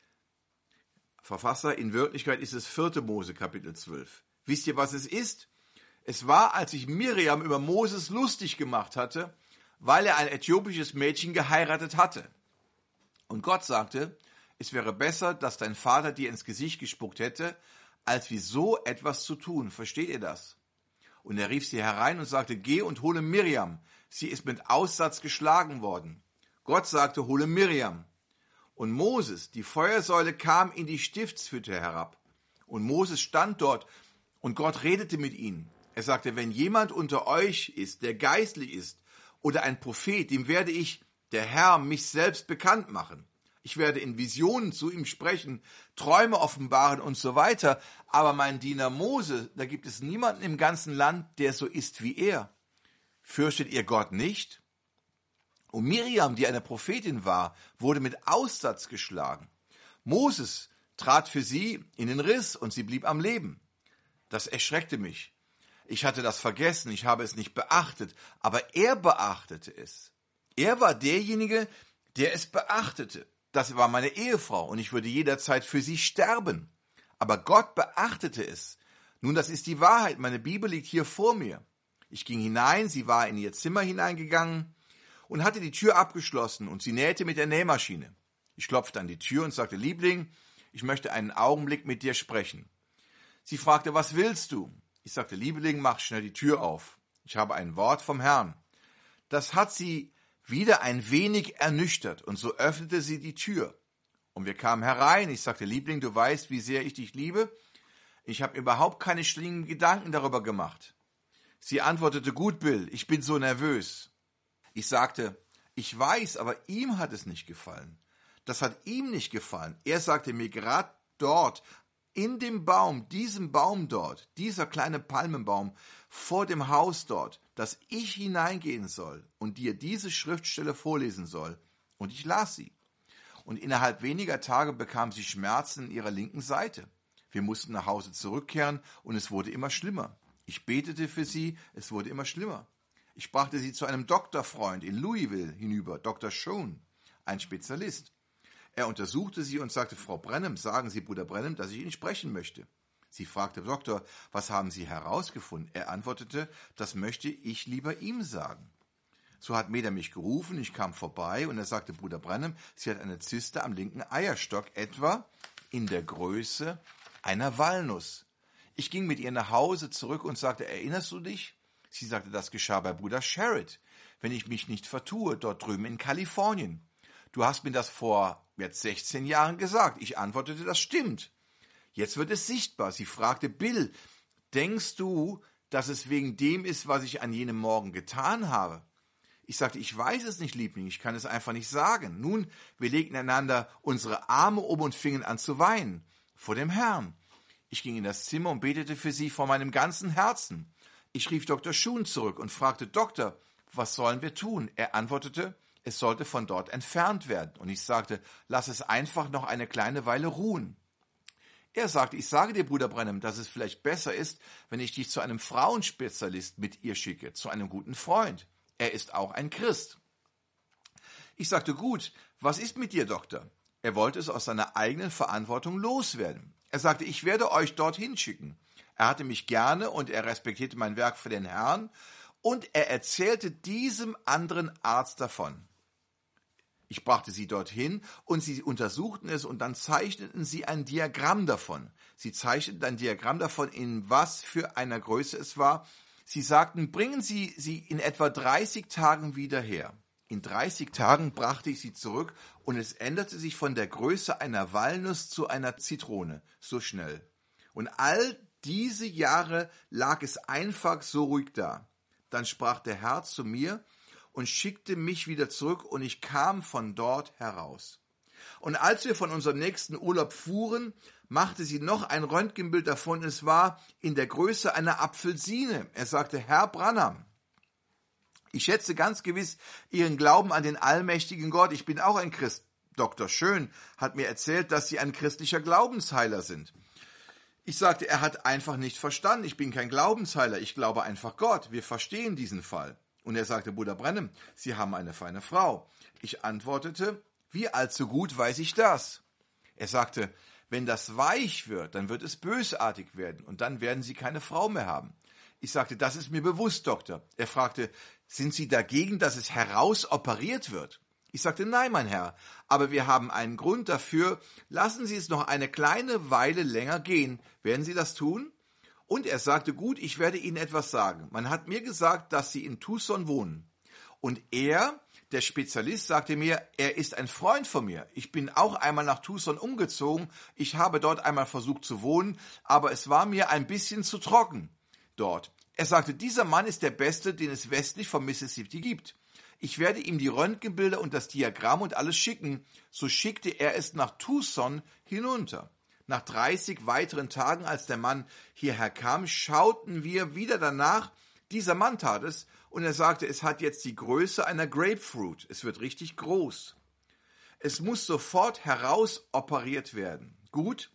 Verfasser, in Wirklichkeit ist es 4. Mose, Kapitel 12. Wisst ihr, was es ist? Es war, als sich Miriam über Moses lustig gemacht hatte, weil er ein äthiopisches Mädchen geheiratet hatte. Und Gott sagte, es wäre besser, dass dein Vater dir ins Gesicht gespuckt hätte, als wie so etwas zu tun. Versteht ihr das? Und er rief sie herein und sagte, geh und hole Miriam. Sie ist mit Aussatz geschlagen worden. Gott sagte, hole Miriam. Und Moses, die Feuersäule, kam in die Stiftshütte herab. Und Moses stand dort und Gott redete mit ihnen. Er sagte, wenn jemand unter euch ist, der geistlich ist oder ein Prophet, dem werde ich, der Herr, mich selbst bekannt machen. Ich werde in Visionen zu ihm sprechen, Träume offenbaren und so weiter. Aber mein Diener Mose, da gibt es niemanden im ganzen Land, der so ist wie er. Fürchtet ihr Gott nicht? Und Miriam, die eine Prophetin war, wurde mit Aussatz geschlagen. Moses trat für sie in den Riss und sie blieb am Leben. Das erschreckte mich. Ich hatte das vergessen, ich habe es nicht beachtet, aber er beachtete es. Er war derjenige, der es beachtete. Das war meine Ehefrau und ich würde jederzeit für sie sterben. Aber Gott beachtete es. Nun, das ist die Wahrheit. Meine Bibel liegt hier vor mir. Ich ging hinein, sie war in ihr Zimmer hineingegangen und hatte die Tür abgeschlossen und sie nähte mit der Nähmaschine. Ich klopfte an die Tür und sagte, Liebling, ich möchte einen Augenblick mit dir sprechen. Sie fragte, was willst du? Ich sagte, Liebling, mach schnell die Tür auf. Ich habe ein Wort vom Herrn. Das hat sie wieder ein wenig ernüchtert und so öffnete sie die Tür. Und wir kamen herein. Ich sagte, Liebling, du weißt, wie sehr ich dich liebe. Ich habe überhaupt keine schlimmen Gedanken darüber gemacht. Sie antwortete, gut, Bill, ich bin so nervös. Ich sagte, ich weiß, aber ihm hat es nicht gefallen. Das hat ihm nicht gefallen. Er sagte mir gerade dort, in dem Baum, diesem Baum dort, dieser kleine Palmenbaum vor dem Haus dort, dass ich hineingehen soll und dir diese Schriftstelle vorlesen soll. Und ich las sie. Und innerhalb weniger Tage bekam sie Schmerzen in ihrer linken Seite. Wir mussten nach Hause zurückkehren und es wurde immer schlimmer. Ich betete für sie, es wurde immer schlimmer. Ich brachte sie zu einem Doktorfreund in Louisville hinüber, Dr. Schoen, ein Spezialist. Er untersuchte sie und sagte, Frau Branham, sagen Sie Bruder Branham, dass ich ihn sprechen möchte. Sie fragte, Doktor, was haben Sie herausgefunden? Er antwortete, das möchte ich lieber ihm sagen. So hat Meda mich gerufen, ich kam vorbei und er sagte, Bruder Branham, sie hat eine Zyste am linken Eierstock, etwa in der Größe einer Walnuss. Ich ging mit ihr nach Hause zurück und sagte, erinnerst du dich? Sie sagte, das geschah bei Bruder Sherritt, wenn ich mich nicht vertue, dort drüben in Kalifornien. Du hast mir das vor jetzt 16 Jahren gesagt. Ich antwortete, das stimmt. Jetzt wird es sichtbar. Sie fragte, Bill, denkst du, dass es wegen dem ist, was ich an jenem Morgen getan habe? Ich sagte, ich weiß es nicht, Liebling, ich kann es einfach nicht sagen. Nun, wir legten einander unsere Arme um und fingen an zu weinen vor dem Herrn. Ich ging in das Zimmer und betete für sie von meinem ganzen Herzen. Ich rief Dr. Schoen zurück und fragte, Doktor, was sollen wir tun? Er antwortete, es sollte von dort entfernt werden. Und ich sagte, lass es einfach noch eine kleine Weile ruhen. Er sagte, ich sage dir, Bruder Branham, dass es vielleicht besser ist, wenn ich dich zu einem Frauenspezialist mit ihr schicke, zu einem guten Freund. Er ist auch ein Christ. Ich sagte, gut, was ist mit dir, Doktor? Er wollte es aus seiner eigenen Verantwortung loswerden. Er sagte, ich werde euch dorthin schicken. Er hatte mich gerne und er respektierte mein Werk für den Herrn und er erzählte diesem anderen Arzt davon. Ich brachte sie dorthin und sie untersuchten es und dann zeichneten sie ein Diagramm davon. Sie zeichneten ein Diagramm davon, in was für einer Größe es war. Sie sagten, bringen Sie sie in etwa 30 Tagen wieder her. In 30 Tagen brachte ich sie zurück und es änderte sich von der Größe einer Walnuss zu einer Zitrone, so schnell. Und all diese Jahre lag es einfach so ruhig da. Dann sprach der Herr zu mir und schickte mich wieder zurück und ich kam von dort heraus. Und als wir von unserem nächsten Urlaub fuhren, machte sie noch ein Röntgenbild davon. Es war in der Größe einer Apfelsine. Er sagte, Herr Branham, Ich schätze ganz gewiss Ihren Glauben an den allmächtigen Gott. Ich bin auch ein Christ. Dr. Schön hat mir erzählt, dass Sie ein christlicher Glaubensheiler sind. Ich sagte, er hat einfach nicht verstanden. Ich bin kein Glaubensheiler, ich glaube einfach Gott. Wir verstehen diesen Fall. Und er sagte, Bruder Branham, Sie haben eine feine Frau. Ich antwortete, wie allzu gut weiß ich das? Er sagte, wenn das weich wird, dann wird es bösartig werden und dann werden Sie keine Frau mehr haben. Ich sagte, das ist mir bewusst, Doktor. Er fragte, sind Sie dagegen, dass es herausoperiert wird? Ich sagte, nein, mein Herr, aber wir haben einen Grund dafür. Lassen Sie es noch eine kleine Weile länger gehen. Werden Sie das tun? Und er sagte, gut, ich werde Ihnen etwas sagen. Man hat mir gesagt, dass Sie in Tucson wohnen. Und er, der Spezialist, sagte mir, er ist ein Freund von mir. Ich bin auch einmal nach Tucson umgezogen. Ich habe dort einmal versucht zu wohnen, aber es war mir ein bisschen zu trocken dort. Er sagte, dieser Mann ist der Beste, den es westlich vom Mississippi gibt. Ich werde ihm die Röntgenbilder und das Diagramm und alles schicken. So schickte er es nach Tucson hinunter. Nach 30 weiteren Tagen, als der Mann hierher kam, schauten wir wieder danach. Dieser Mann tat es und er sagte, es hat jetzt die Größe einer Grapefruit. Es wird richtig groß. Es muss sofort herausoperiert werden. Gut,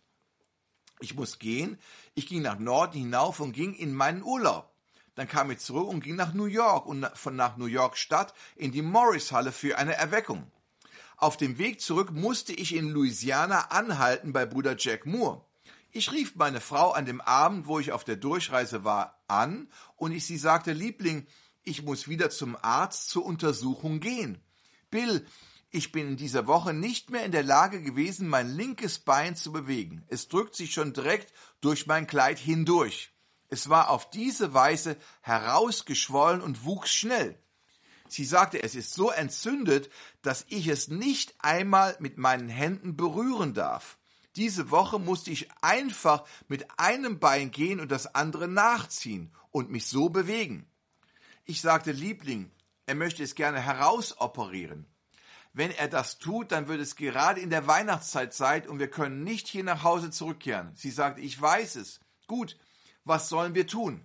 ich muss gehen. Ich ging nach Norden hinauf und ging in meinen Urlaub. Dann kam ich zurück und ging nach New York und von nach New York Stadt in die Morris-Halle für eine Erweckung. Auf dem Weg zurück musste ich in Louisiana anhalten bei Bruder Jack Moore. Ich rief meine Frau an dem Abend, wo ich auf der Durchreise war, an und sie sagte, Liebling, ich muss wieder zum Arzt zur Untersuchung gehen. Bill, ich bin in dieser Woche nicht mehr in der Lage gewesen, mein linkes Bein zu bewegen. Es drückt sich schon direkt durch mein Kleid hindurch. Es war auf diese Weise herausgeschwollen und wuchs schnell. Sie sagte, es ist so entzündet, dass ich es nicht einmal mit meinen Händen berühren darf. Diese Woche musste ich einfach mit einem Bein gehen und das andere nachziehen und mich so bewegen. Ich sagte, Liebling, er möchte es gerne herausoperieren. Wenn er das tut, dann wird es gerade in der Weihnachtszeit sein und wir können nicht hier nach Hause zurückkehren. Sie sagte, ich weiß es. Gut, was sollen wir tun?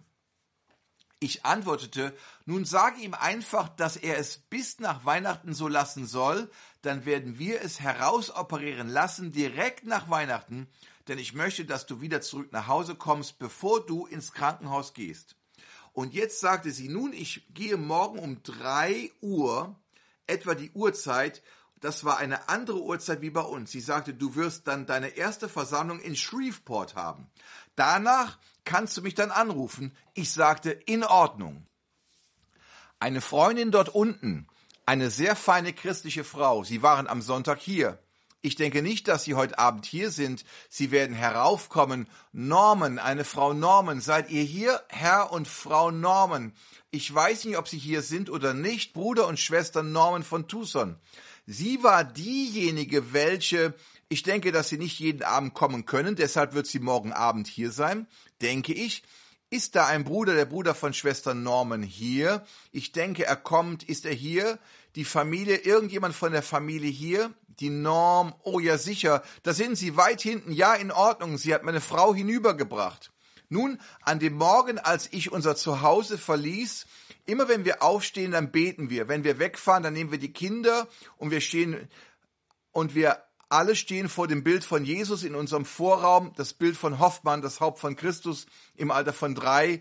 Ich antwortete, nun sage ihm einfach, dass er es bis nach Weihnachten so lassen soll, dann werden wir es herausoperieren lassen direkt nach Weihnachten, denn ich möchte, dass du wieder zurück nach Hause kommst, bevor du ins Krankenhaus gehst. Und jetzt sagte sie, nun, ich gehe morgen um 3 Uhr, etwa die Uhrzeit, das war eine andere Uhrzeit wie bei uns. Sie sagte, du wirst dann deine erste Versammlung in Shreveport haben. Danach kannst du mich dann anrufen. Ich sagte, in Ordnung. Eine Freundin dort unten, eine sehr feine christliche Frau, sie waren am Sonntag hier. Ich denke nicht, dass Sie heute Abend hier sind. Sie werden heraufkommen. Norman, eine Frau Norman, seid ihr hier? Herr und Frau Norman. Ich weiß nicht, ob Sie hier sind oder nicht. Bruder und Schwester Norman von Tucson. Sie war diejenige, welche, ich denke, dass Sie nicht jeden Abend kommen können, deshalb wird sie morgen Abend hier sein, denke ich. Ist da ein Bruder, der Bruder von Schwester Norman hier? Ich denke, er kommt. Ist er hier? Die Familie, irgendjemand von der Familie hier? Die Norm, oh ja sicher, da sind Sie weit hinten, ja in Ordnung, sie hat meine Frau hinübergebracht. Nun, an dem Morgen, als ich unser Zuhause verließ, immer wenn wir aufstehen, dann beten wir. Wenn wir wegfahren, dann nehmen wir die Kinder und wir alle stehen vor dem Bild von Jesus in unserem Vorraum, das Bild von Hoffmann, das Haupt von Christus im Alter von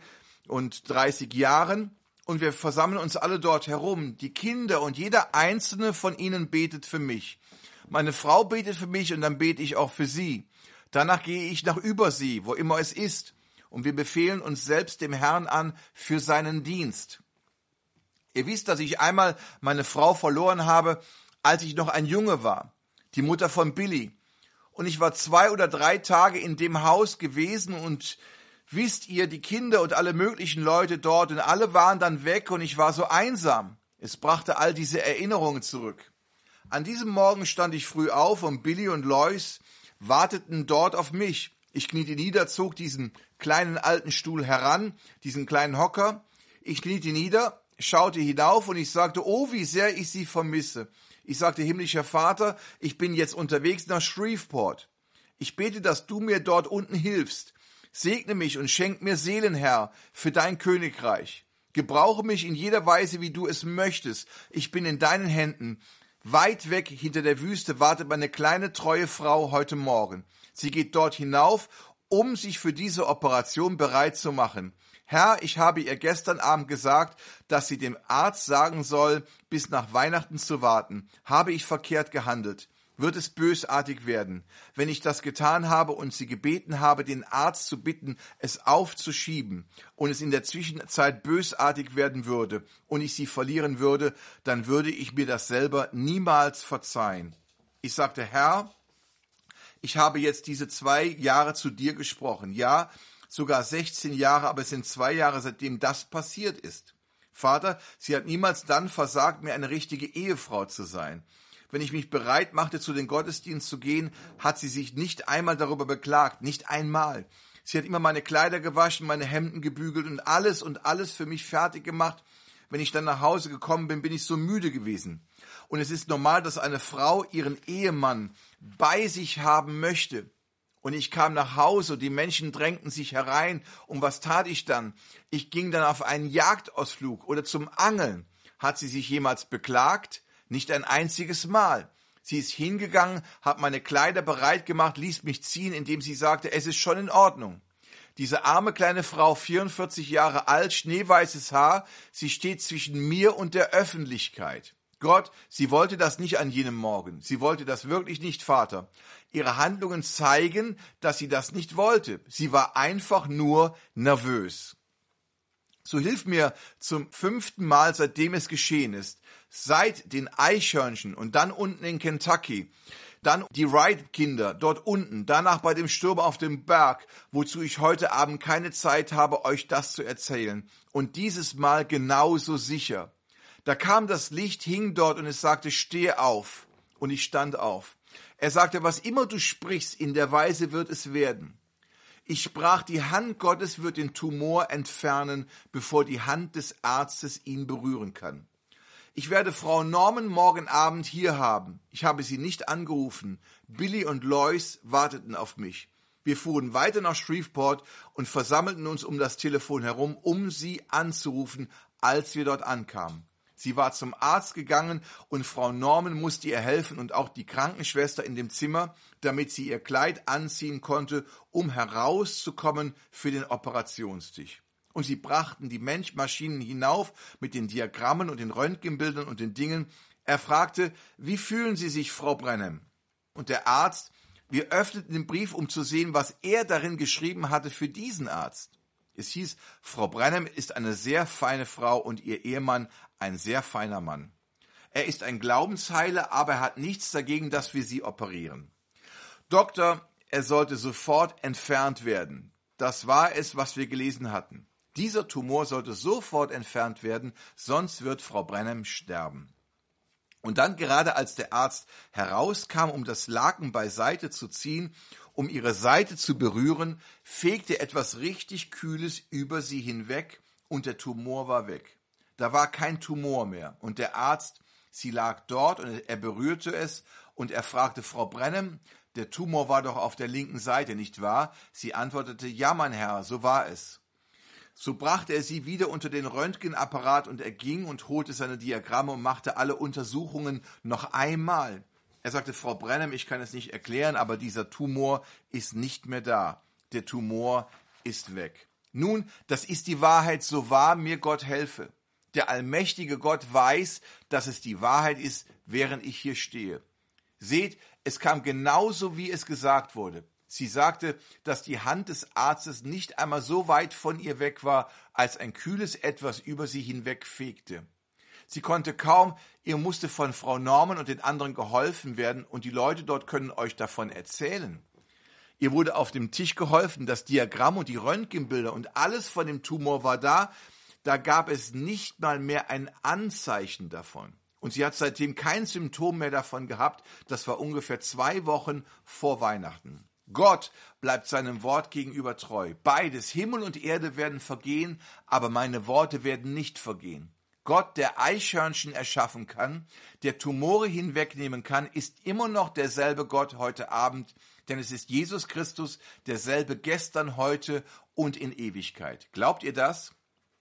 33 Jahren. Und wir versammeln uns alle dort herum, die Kinder, und jeder einzelne von ihnen betet für mich. Meine Frau betet für mich und dann bete ich auch für sie. Danach gehe ich nach Übersee, wo immer es ist. Und wir befehlen uns selbst dem Herrn an für seinen Dienst. Ihr wisst, dass ich einmal meine Frau verloren habe, als ich noch ein Junge war. Die Mutter von Billy. Und ich war 2 oder 3 Tage in dem Haus gewesen und wisst ihr, die Kinder und alle möglichen Leute dort und alle waren dann weg und ich war so einsam. Es brachte all diese Erinnerungen zurück. An diesem Morgen stand ich früh auf und Billy und Lois warteten dort auf mich. Ich kniete nieder, zog diesen kleinen alten Stuhl heran, diesen kleinen Hocker. Ich kniete nieder, schaute hinauf und ich sagte, oh, wie sehr ich sie vermisse. Ich sagte, himmlischer Vater, ich bin jetzt unterwegs nach Shreveport. Ich bete, dass du mir dort unten hilfst. Segne mich und schenk mir Seelen, Herr, für dein Königreich. Gebrauche mich in jeder Weise, wie du es möchtest. Ich bin in deinen Händen. Weit weg hinter der Wüste wartet meine kleine, treue Frau heute Morgen. Sie geht dort hinauf, um sich für diese Operation bereit zu machen. Herr, ich habe ihr gestern Abend gesagt, dass sie dem Arzt sagen soll, bis nach Weihnachten zu warten. Habe ich verkehrt gehandelt? Wird es bösartig werden, wenn ich das getan habe und sie gebeten habe, den Arzt zu bitten, es aufzuschieben und es in der Zwischenzeit bösartig werden würde und ich sie verlieren würde, dann würde ich mir das selber niemals verzeihen. Ich sagte, Herr, ich habe jetzt diese 2 Jahre zu dir gesprochen. Ja, sogar 16 Jahre, aber es sind 2 Jahre, seitdem das passiert ist. Vater, sie hat niemals dann versagt, mir eine richtige Ehefrau zu sein. Wenn ich mich bereit machte, zu den Gottesdienst zu gehen, hat sie sich nicht einmal darüber beklagt, nicht einmal. Sie hat immer meine Kleider gewaschen, meine Hemden gebügelt und alles für mich fertig gemacht. Wenn ich dann nach Hause gekommen bin, bin ich so müde gewesen. Und es ist normal, dass eine Frau ihren Ehemann bei sich haben möchte. Und ich kam nach Hause und die Menschen drängten sich herein. Und was tat ich dann? Ich ging dann auf einen Jagdausflug oder zum Angeln. Hat sie sich jemals beklagt? Nicht ein einziges Mal. Sie ist hingegangen, hat meine Kleider bereit gemacht, ließ mich ziehen, indem sie sagte, es ist schon in Ordnung. Diese arme kleine Frau, 44 Jahre alt, schneeweißes Haar, sie steht zwischen mir und der Öffentlichkeit. Gott, sie wollte das nicht an jenem Morgen. Sie wollte das wirklich nicht, Vater. Ihre Handlungen zeigen, dass sie das nicht wollte. Sie war einfach nur nervös. So hilf mir zum 5. Mal, seitdem es geschehen ist, seit den Eichhörnchen und dann unten in Kentucky, dann die Wright-Kinder dort unten, danach bei dem Sturm auf dem Berg, wozu ich heute Abend keine Zeit habe, euch das zu erzählen. Und dieses Mal genauso sicher. Da kam das Licht, hing dort und es sagte, steh auf. Und ich stand auf. Er sagte, was immer du sprichst, in der Weise wird es werden. Ich sprach, die Hand Gottes wird den Tumor entfernen, bevor die Hand des Arztes ihn berühren kann. Ich werde Frau Norman morgen Abend hier haben. Ich habe sie nicht angerufen. Billy und Lois warteten auf mich. Wir fuhren weiter nach Shreveport und versammelten uns um das Telefon herum, um sie anzurufen, als wir dort ankamen. Sie war zum Arzt gegangen und Frau Norman musste ihr helfen und auch die Krankenschwester in dem Zimmer, damit sie ihr Kleid anziehen konnte, um herauszukommen für den Operationstisch. Und sie brachten die Maschinen hinauf mit den Diagrammen und den Röntgenbildern und den Dingen. Er fragte, wie fühlen Sie sich, Frau Branham? Und der Arzt, wir öffneten den Brief, um zu sehen, was er darin geschrieben hatte für diesen Arzt. Es hieß, Frau Branham ist eine sehr feine Frau und ihr Ehemann ein sehr feiner Mann. Er ist ein Glaubensheiler, aber er hat nichts dagegen, dass wir sie operieren. Doktor, er sollte sofort entfernt werden. Das war es, was wir gelesen hatten. Dieser Tumor sollte sofort entfernt werden, sonst wird Frau Branham sterben. Und dann, gerade als der Arzt herauskam, um das Laken beiseite zu ziehen, um ihre Seite zu berühren, fegte etwas richtig Kühles über sie hinweg und der Tumor war weg. Da war kein Tumor mehr und der Arzt, sie lag dort und er berührte es und er fragte Frau Branham, der Tumor war doch auf der linken Seite, nicht wahr? Sie antwortete, ja, mein Herr, so war es. So brachte er sie wieder unter den Röntgenapparat und er ging und holte seine Diagramme und machte alle Untersuchungen noch einmal. Er sagte, Frau Branham, ich kann es nicht erklären, aber dieser Tumor ist nicht mehr da. Der Tumor ist weg. Nun, das ist die Wahrheit, so wahr mir Gott helfe. Der allmächtige Gott weiß, dass es die Wahrheit ist, während ich hier stehe. Seht, es kam genauso, wie es gesagt wurde. Sie sagte, dass die Hand des Arztes nicht einmal so weit von ihr weg war, als ein kühles Etwas über sie hinwegfegte. Sie konnte kaum, ihr musste von Frau Norman und den anderen geholfen werden und die Leute dort können euch davon erzählen. Ihr wurde auf dem Tisch geholfen, das Diagramm und die Röntgenbilder und alles von dem Tumor war da. Da gab es nicht mal mehr ein Anzeichen davon. Und sie hat seitdem kein Symptom mehr davon gehabt. Das war ungefähr 2 Wochen vor Weihnachten. Gott bleibt seinem Wort gegenüber treu. Beides, Himmel und Erde werden vergehen, aber meine Worte werden nicht vergehen. Gott, der Eichhörnchen erschaffen kann, der Tumore hinwegnehmen kann, ist immer noch derselbe Gott heute Abend, denn es ist Jesus Christus, derselbe gestern, heute und in Ewigkeit. Glaubt ihr das?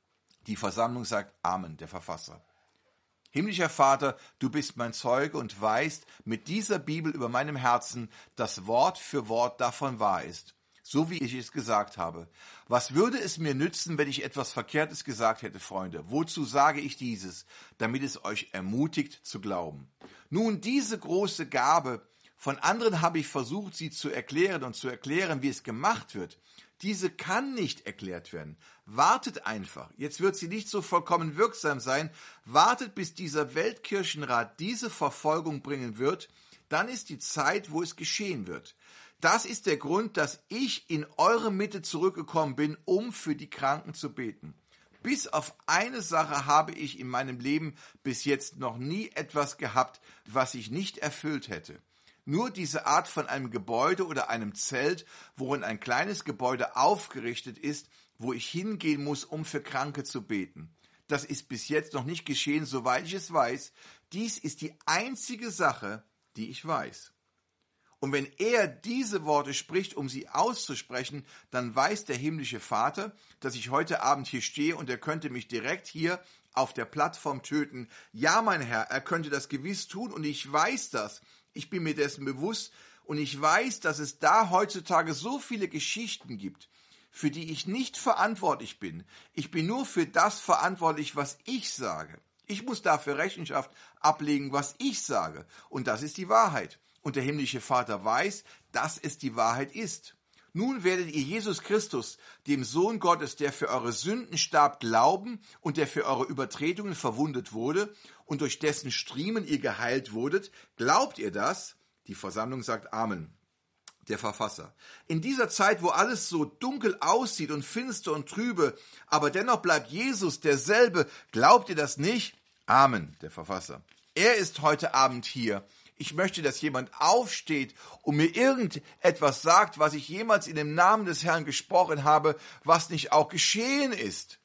Die Versammlung sagt Amen, der Verfasser. Himmlischer Vater, du bist mein Zeuge und weißt mit dieser Bibel über meinem Herzen, dass Wort für Wort davon wahr ist, so wie ich es gesagt habe. Was würde es mir nützen, wenn ich etwas Verkehrtes gesagt hätte, Freunde? Wozu sage ich dieses? Damit es euch ermutigt zu glauben. Nun, diese große Gabe, von anderen habe ich versucht, sie zu erklären und zu erklären, wie es gemacht wird. Diese kann nicht erklärt werden. Wartet einfach. Jetzt wird sie nicht so vollkommen wirksam sein. Wartet, bis dieser Weltkirchenrat diese Verfolgung bringen wird. Dann ist die Zeit, wo es geschehen wird. Das ist der Grund, dass ich in eure Mitte zurückgekommen bin, um für die Kranken zu beten. Bis auf eine Sache habe ich in meinem Leben bis jetzt noch nie etwas gehabt, was ich nicht erfüllt hätte. Nur diese Art von einem Gebäude oder einem Zelt, worin ein kleines Gebäude aufgerichtet ist, wo ich hingehen muss, um für Kranke zu beten. Das ist bis jetzt noch nicht geschehen, soweit ich es weiß. Dies ist die einzige Sache, die ich weiß. Und wenn er diese Worte spricht, um sie auszusprechen, dann weiß der himmlische Vater, dass ich heute Abend hier stehe und er könnte mich direkt hier auf der Plattform töten. Ja, mein Herr, er könnte das gewiss tun und ich weiß das. Ich bin mir dessen bewusst und ich weiß, dass es da heutzutage so viele Geschichten gibt, für die ich nicht verantwortlich bin. Ich bin nur für das verantwortlich, was ich sage. Ich muss dafür Rechenschaft ablegen, was ich sage. Und das ist die Wahrheit. Und der himmlische Vater weiß, dass es die Wahrheit ist. Nun werdet ihr Jesus Christus, dem Sohn Gottes, der für eure Sünden starb, glauben und der für eure Übertretungen verwundet wurde und durch dessen Striemen ihr geheilt wurdet. Glaubt ihr das? Die Versammlung sagt Amen. Der Verfasser. In dieser Zeit, wo alles so dunkel aussieht und finster und trübe, aber dennoch bleibt Jesus derselbe. Glaubt ihr das nicht? Amen. Der Verfasser. Er ist heute Abend hier. Ich möchte, dass jemand aufsteht und mir irgendetwas sagt, was ich jemals in dem Namen des Herrn gesprochen habe, was nicht auch geschehen ist.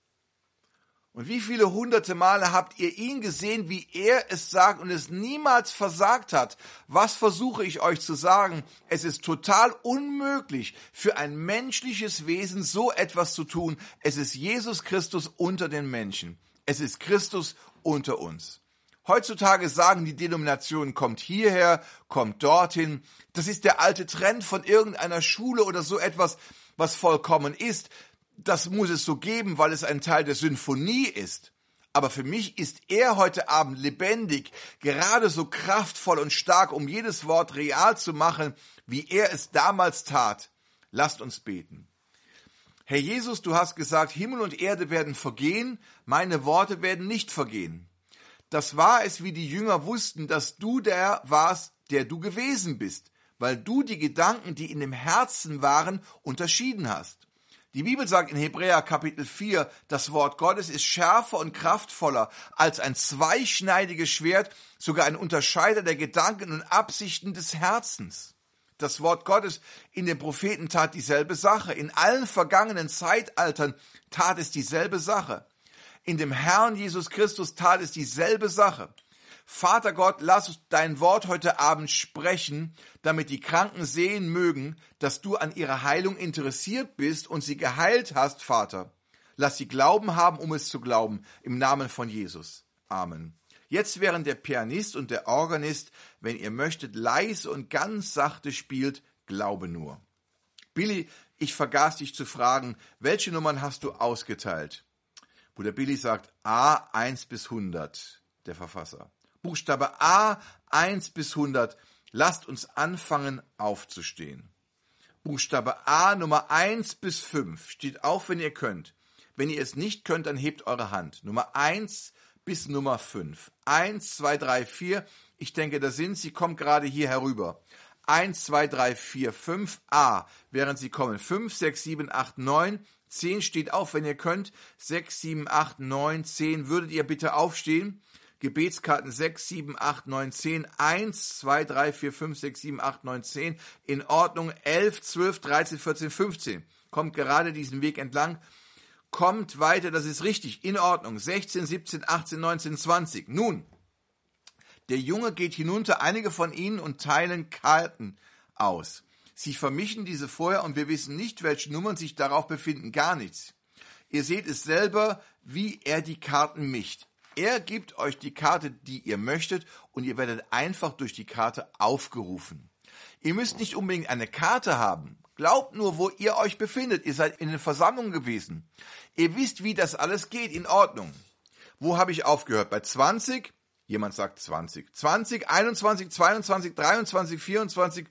Und wie viele hunderte Male habt ihr ihn gesehen, wie er es sagt und es niemals versagt hat? Was versuche ich euch zu sagen? Es ist total unmöglich für ein menschliches Wesen so etwas zu tun. Es ist Jesus Christus unter den Menschen. Es ist Christus unter uns. Heutzutage sagen die Denominationen, kommt hierher, kommt dorthin. Das ist der alte Trend von irgendeiner Schule oder so etwas, was vollkommen ist. Das muss es so geben, weil es ein Teil der Symphonie ist. Aber für mich ist er heute Abend lebendig, gerade so kraftvoll und stark, um jedes Wort real zu machen, wie er es damals tat. Lasst uns beten. Herr Jesus, du hast gesagt, Himmel und Erde werden vergehen, meine Worte werden nicht vergehen. Das war es, wie die Jünger wussten, dass du der warst, der du gewesen bist, weil du die Gedanken, die in dem Herzen waren, unterschieden hast. Die Bibel sagt in Hebräer Kapitel 4, das Wort Gottes ist schärfer und kraftvoller als ein zweischneidiges Schwert, sogar ein Unterscheider der Gedanken und Absichten des Herzens. Das Wort Gottes in den Propheten tat dieselbe Sache. In allen vergangenen Zeitaltern tat es dieselbe Sache. In dem Herrn Jesus Christus tat es dieselbe Sache. Vater Gott, lass dein Wort heute Abend sprechen, damit die Kranken sehen mögen, dass du an ihrer Heilung interessiert bist und sie geheilt hast, Vater. Lass sie Glauben haben, um es zu glauben, im Namen von Jesus. Amen. Jetzt während der Pianist und der Organist, wenn ihr möchtet, leise und ganz sachte spielt, glaube nur. Billy, ich vergaß dich zu fragen, welche Nummern hast du ausgeteilt? Bruder Billy sagt A 1 bis 100, der Verfasser. Buchstabe A 1 bis 100. Lasst uns anfangen aufzustehen. Buchstabe A Nummer 1 bis 5. Steht auf, wenn ihr könnt. Wenn ihr es nicht könnt, dann hebt eure Hand. Nummer 1 bis Nummer 5. 1, 2, 3, 4. Ich denke, da sind sie. Kommt gerade hier herüber. 1, 2, 3, 4, 5. A. Während sie kommen. 5, 6, 7, 8, 9. 10 steht auf, wenn ihr könnt. 6, 7, 8, 9, 10. Würdet ihr bitte aufstehen? Gebetskarten 6, 7, 8, 9, 10. 1, 2, 3, 4, 5, 6, 7, 8, 9, 10. In Ordnung. 11, 12, 13, 14, 15. Kommt gerade diesen Weg entlang. Kommt weiter, das ist richtig. In Ordnung. 16, 17, 18, 19, 20. Nun, der Junge geht hinunter, einige von ihnen, und teilen Karten aus. Sie vermischen diese vorher und wir wissen nicht, welche Nummern sich darauf befinden. Gar nichts. Ihr seht es selber, wie er die Karten mischt. Er gibt euch die Karte, die ihr möchtet, und ihr werdet einfach durch die Karte aufgerufen. Ihr müsst nicht unbedingt eine Karte haben. Glaubt nur, wo ihr euch befindet. Ihr seid in den Versammlungen gewesen. Ihr wisst, wie das alles geht. In Ordnung. Wo habe ich aufgehört? Bei 20? Jemand sagt 20. 20, 21, 22, 23, 24,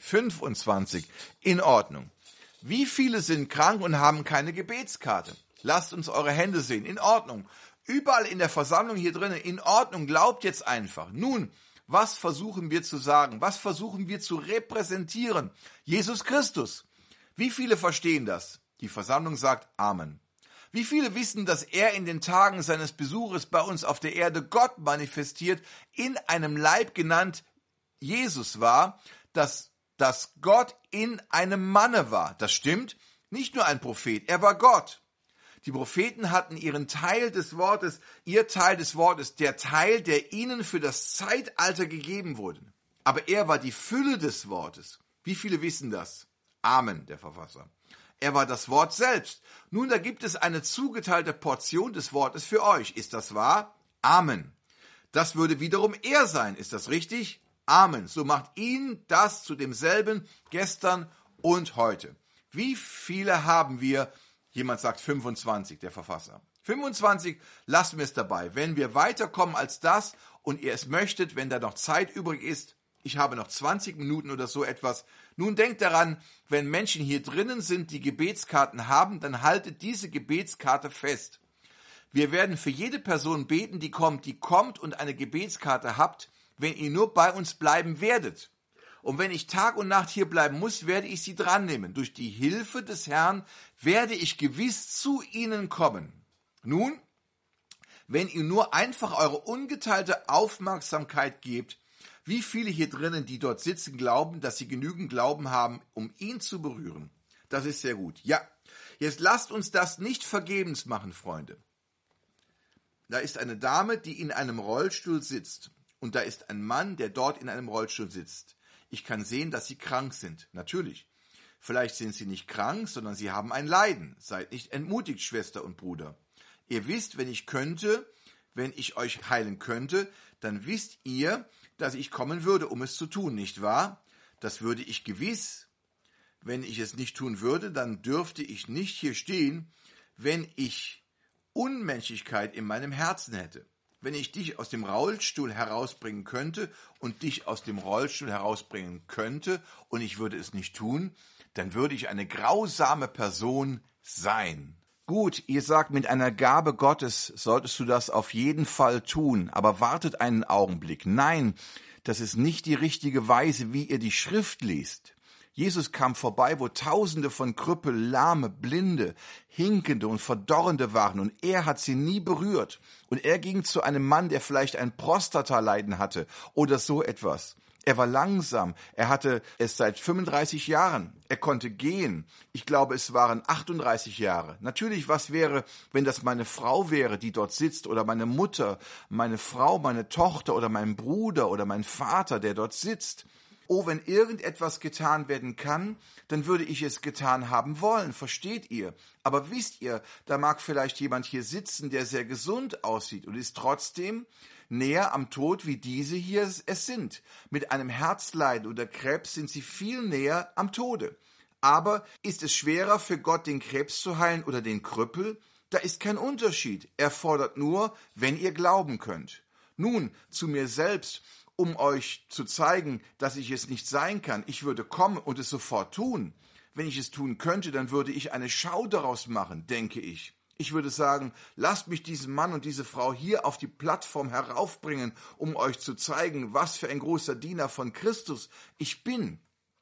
25. In Ordnung. Wie viele sind krank und haben keine Gebetskarte? Lasst uns eure Hände sehen. In Ordnung. Überall in der Versammlung hier drinnen. In Ordnung. Glaubt jetzt einfach. Nun, was versuchen wir zu sagen? Was versuchen wir zu repräsentieren? Jesus Christus. Wie viele verstehen das? Die Versammlung sagt Amen. Wie viele wissen, dass er in den Tagen seines Besuches bei uns auf der Erde Gott manifestiert, in einem Leib genannt Jesus war, dass Gott in einem Manne war? Das stimmt. Nicht nur ein Prophet, er war Gott. Die Propheten hatten ihren Teil des Wortes, ihr Teil des Wortes, der Teil, der ihnen für das Zeitalter gegeben wurde. Aber er war die Fülle des Wortes. Wie viele wissen das? Amen, der Verfasser. Er war das Wort selbst. Nun, da gibt es eine zugeteilte Portion des Wortes für euch. Ist das wahr? Amen. Das würde wiederum er sein. Ist das richtig? Amen. So macht ihn das zu demselben gestern und heute. Wie viele haben wir? Jemand sagt 25, der Verfasser. 25, lassen wir es dabei. Wenn wir weiterkommen als das und ihr es möchtet, wenn da noch Zeit übrig ist, ich habe noch 20 Minuten oder so etwas. Nun denkt daran, wenn Menschen hier drinnen sind, die Gebetskarten haben, dann haltet diese Gebetskarte fest. Wir werden für jede Person beten, die kommt und eine Gebetskarte habt, wenn ihr nur bei uns bleiben werdet. Und wenn ich Tag und Nacht hier bleiben muss, werde ich sie dran nehmen. Durch die Hilfe des Herrn werde ich gewiss zu ihnen kommen. Nun, wenn ihr nur einfach eure ungeteilte Aufmerksamkeit gebt, wie viele hier drinnen, die dort sitzen, glauben, dass sie genügend Glauben haben, um ihn zu berühren? Das ist sehr gut. Ja, jetzt lasst uns das nicht vergebens machen, Freunde. Da ist eine Dame, die in einem Rollstuhl sitzt. Und da ist ein Mann, der dort in einem Rollstuhl sitzt. Ich kann sehen, dass sie krank sind. Natürlich. Vielleicht sind sie nicht krank, sondern sie haben ein Leiden. Seid nicht entmutigt, Schwester und Bruder. Ihr wisst, wenn ich euch heilen könnte, dann wisst ihr, dass ich kommen würde, um es zu tun, nicht wahr? Das würde ich gewiss. Wenn ich es nicht tun würde, dann dürfte ich nicht hier stehen, wenn ich Unmenschlichkeit in meinem Herzen hätte. Wenn ich dich aus dem Rollstuhl herausbringen könnte und dich aus dem Rollstuhl herausbringen könnte und ich würde es nicht tun, dann würde ich eine grausame Person sein. Gut, ihr sagt, mit einer Gabe Gottes solltest du das auf jeden Fall tun, aber wartet einen Augenblick. Nein, das ist nicht die richtige Weise, wie ihr die Schrift liest. Jesus kam vorbei, wo Tausende von Krüppel, Lahme, Blinde, Hinkende und Verdorrende waren, und er hat sie nie berührt. Und er ging zu einem Mann, der vielleicht ein Prostata-Leiden hatte oder so etwas. Er war langsam, er hatte es seit 35 Jahren, er konnte gehen. Ich glaube, es waren 38 Jahre. Natürlich, was wäre, wenn das meine Frau wäre, die dort sitzt, oder meine Mutter, meine Frau, meine Tochter oder mein Bruder oder mein Vater, der dort sitzt? Oh, wenn irgendetwas getan werden kann, dann würde ich es getan haben wollen, versteht ihr? Aber wisst ihr, da mag vielleicht jemand hier sitzen, der sehr gesund aussieht und ist trotzdem näher am Tod, wie diese hier es sind. Mit einem Herzleiden oder Krebs sind sie viel näher am Tode. Aber ist es schwerer für Gott, den Krebs zu heilen oder den Krüppel? Da ist kein Unterschied. Er fordert nur, wenn ihr glauben könnt. Nun, zu mir selbst, um euch zu zeigen, dass ich es nicht sein kann. Ich würde kommen und es sofort tun. Wenn ich es tun könnte, dann würde ich eine Schau daraus machen, denke ich. Ich würde sagen, lasst mich diesen Mann und diese Frau hier auf die Plattform heraufbringen, um euch zu zeigen, was für ein großer Diener von Christus ich bin.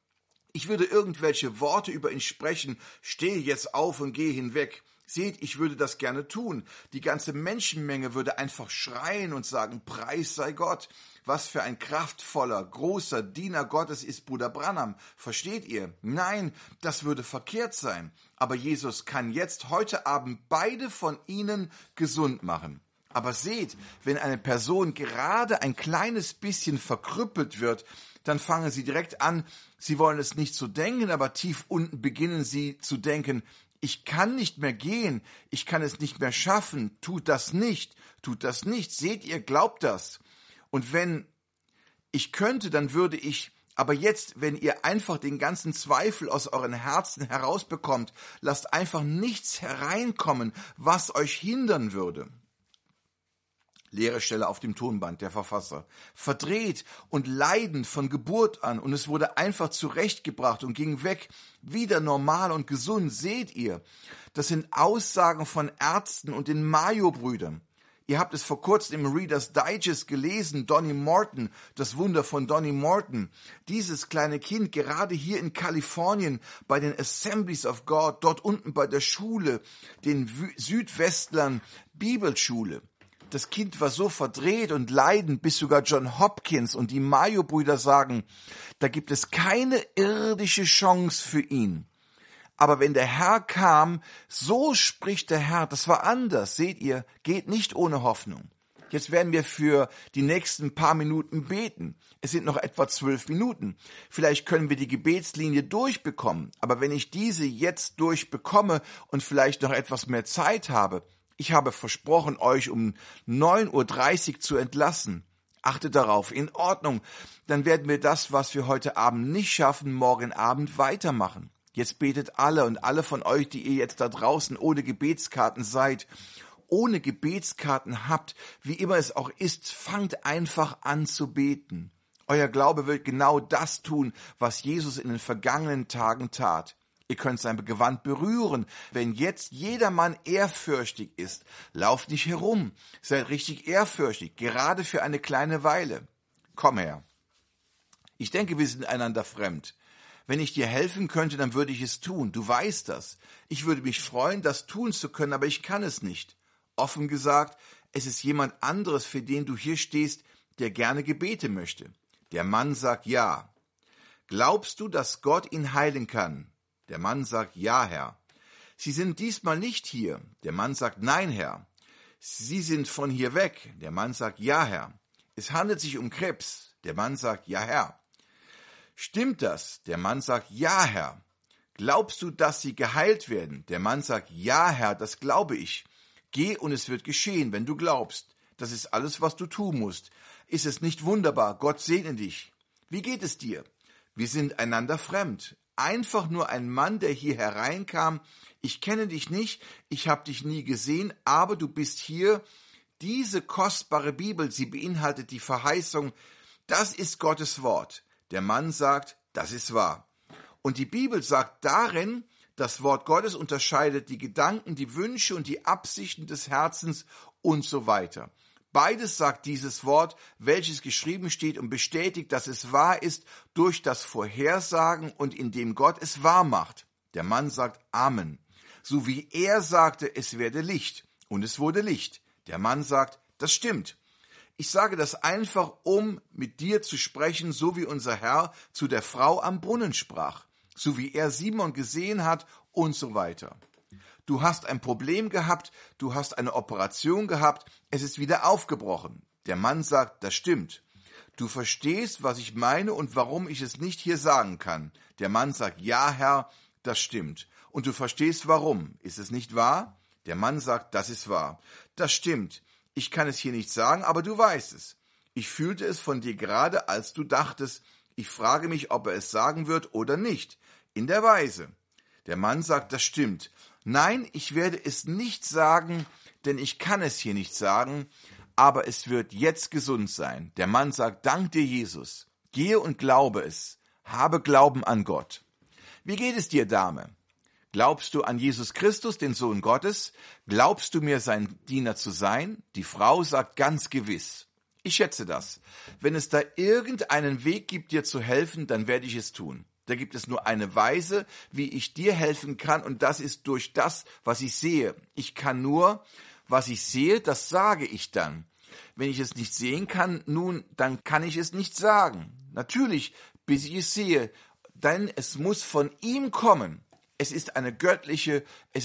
Ich würde irgendwelche Worte über ihn sprechen, stehe jetzt auf und gehe hinweg. Seht, ich würde das gerne tun. Die ganze Menschenmenge würde einfach schreien und sagen, Preis sei Gott. Was für ein kraftvoller, großer Diener Gottes ist Bruder Branham. Versteht ihr? Nein, das würde verkehrt sein. Aber Jesus kann jetzt, heute Abend, beide von ihnen gesund machen. Aber seht, wenn eine Person gerade ein kleines bisschen verkrüppelt wird, dann fangen sie direkt an, sie wollen es nicht so denken, aber tief unten beginnen sie zu denken, Ich kann nicht mehr gehen, ich kann es nicht mehr schaffen, tut das nicht, seht ihr, glaubt das. Und wenn ich könnte, dann würde ich, aber jetzt, wenn ihr einfach den ganzen Zweifel aus euren Herzen herausbekommt, lasst einfach nichts hereinkommen, was euch hindern würde. Leere Stelle auf dem Tonband, der Verfasser. Verdreht und leidend von Geburt an, und es wurde einfach zurechtgebracht und ging weg, wieder normal und gesund, seht ihr. Das sind Aussagen von Ärzten und den Mayo-Brüdern. Ihr habt es vor kurzem im Reader's Digest gelesen, Donnie Morton, das Wunder von Donnie Morton. Dieses kleine Kind, gerade hier in Kalifornien, bei den Assemblies of God, dort unten bei der Schule, den Südwestlern Bibelschule. Das Kind war so verdreht und leidend, bis sogar John Hopkins und die Mayo-Brüder sagen, da gibt es keine irdische Chance für ihn. Aber wenn der Herr kam, so spricht der Herr, das war anders, seht ihr, geht nicht ohne Hoffnung. Jetzt werden wir für die nächsten paar Minuten beten. Es sind noch etwa 12 Minuten. Vielleicht können wir die Gebetslinie durchbekommen, aber wenn ich diese jetzt durchbekomme und vielleicht noch etwas mehr Zeit habe, ich habe versprochen, euch um 9:30 Uhr zu entlassen. Achtet darauf, in Ordnung. Dann werden wir das, was wir heute Abend nicht schaffen, morgen Abend weitermachen. Jetzt betet alle und alle von euch, die ihr jetzt da draußen ohne Gebetskarten seid, ohne Gebetskarten habt, wie immer es auch ist, fangt einfach an zu beten. Euer Glaube wird genau das tun, was Jesus in den vergangenen Tagen tat. Ihr könnt sein Gewand berühren. Wenn jetzt jedermann ehrfürchtig ist, lauft nicht herum. Seid richtig ehrfürchtig, gerade für eine kleine Weile. Komm her. Ich denke, wir sind einander fremd. Wenn ich dir helfen könnte, dann würde ich es tun. Du weißt das. Ich würde mich freuen, das tun zu können, aber ich kann es nicht. Offen gesagt, es ist jemand anderes, für den du hier stehst, der gerne Gebete möchte. Der Mann sagt ja. Glaubst du, dass Gott ihn heilen kann? Der Mann sagt, ja, Herr. Sie sind diesmal nicht hier. Der Mann sagt, nein, Herr. Sie sind von hier weg. Der Mann sagt, ja, Herr. Es handelt sich um Krebs. Der Mann sagt, ja, Herr. Stimmt das? Der Mann sagt, ja, Herr. Glaubst du, dass sie geheilt werden? Der Mann sagt, ja, Herr, das glaube ich. Geh und es wird geschehen, wenn du glaubst. Das ist alles, was du tun musst. Ist es nicht wunderbar? Gott segne dich. Wie geht es dir? Wir sind einander fremd. Einfach nur ein Mann, der hier hereinkam. Ich kenne dich nicht, ich habe dich nie gesehen, aber du bist hier. Diese kostbare Bibel, sie beinhaltet die Verheißung, das ist Gottes Wort. Der Mann sagt, das ist wahr. Und die Bibel sagt darin, das Wort Gottes unterscheidet die Gedanken, die Wünsche und die Absichten des Herzens und so weiter. Beides sagt dieses Wort, welches geschrieben steht und bestätigt, dass es wahr ist, durch das Vorhersagen und indem Gott es wahr macht. Der Mann sagt Amen. So wie er sagte, es werde Licht. Und es wurde Licht. Der Mann sagt, das stimmt. Ich sage das einfach, um mit dir zu sprechen, so wie unser Herr zu der Frau am Brunnen sprach. So wie er Simon gesehen hat und so weiter. Du hast ein Problem gehabt, du hast eine Operation gehabt, es ist wieder aufgebrochen. Der Mann sagt, das stimmt. Du verstehst, was ich meine und warum ich es nicht hier sagen kann. Der Mann sagt, ja, Herr, das stimmt. Und du verstehst, warum. Ist es nicht wahr? Der Mann sagt, das ist wahr. Das stimmt. Ich kann es hier nicht sagen, aber du weißt es. Ich fühlte es von dir gerade, als du dachtest. Ich frage mich, ob er es sagen wird oder nicht. In der Weise. Der Mann sagt, das stimmt. Nein, ich werde es nicht sagen, denn ich kann es hier nicht sagen, aber es wird jetzt gesund sein. Der Mann sagt, dank dir, Jesus. Gehe und glaube es. Habe Glauben an Gott. Wie geht es dir, Dame? Glaubst du an Jesus Christus, den Sohn Gottes? Glaubst du mir, sein Diener zu sein? Die Frau sagt ganz gewiss. Ich schätze das. Wenn es da irgendeinen Weg gibt, dir zu helfen, dann werde ich es tun. Da gibt es nur eine Weise, wie ich dir helfen kann, und das ist durch das, was ich sehe. Ich kann nur, was ich sehe, das sage ich dann. Wenn ich es nicht sehen kann, nun, dann kann ich es nicht sagen. Natürlich, bis ich es sehe, denn es muss von ihm kommen. Es ist eine göttliche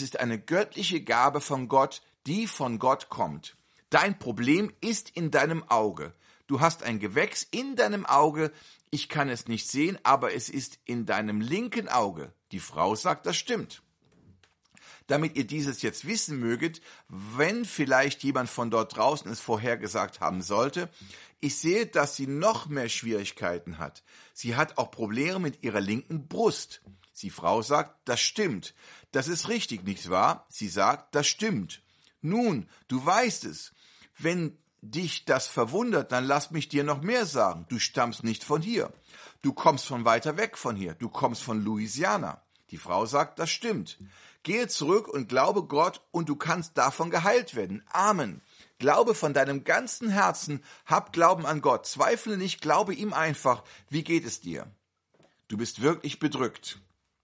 Gabe von Gott, die von Gott kommt. Dein Problem ist in deinem Auge. Du hast ein Gewächs in deinem Auge. Ich kann es nicht sehen, aber es ist in deinem linken Auge. Die Frau sagt, das stimmt. damit ihr dieses jetzt wissen möget, wenn vielleicht jemand von dort draußen es vorhergesagt haben sollte. Ich sehe, dass sie noch mehr Schwierigkeiten hat. Sie hat auch Probleme mit ihrer linken Brust. Die Frau sagt, das stimmt. Das ist richtig, nicht wahr? Sie sagt, das stimmt. Nun, du weißt es. Wenn dich das verwundert, dann lass mich dir noch mehr sagen. Du stammst nicht von hier. Du kommst von weiter weg von hier. Du kommst von Louisiana. Die Frau sagt, das stimmt. Gehe zurück und glaube Gott und du kannst davon geheilt werden. Amen. Glaube von deinem ganzen Herzen, hab Glauben an Gott. Zweifle nicht, glaube ihm einfach. Wie geht es dir? Du bist wirklich bedrückt.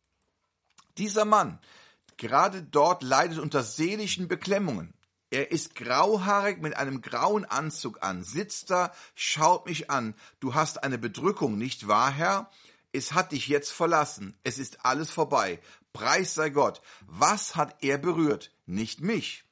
Dieser Mann, gerade dort, leidet unter seelischen Beklemmungen. Er ist grauhaarig mit einem grauen Anzug an, sitzt da, schaut mich an. Du hast eine Bedrückung, nicht wahr, Herr? Es hat dich jetzt verlassen. Es ist alles vorbei. Preis sei Gott. Was hat er berührt? Nicht mich.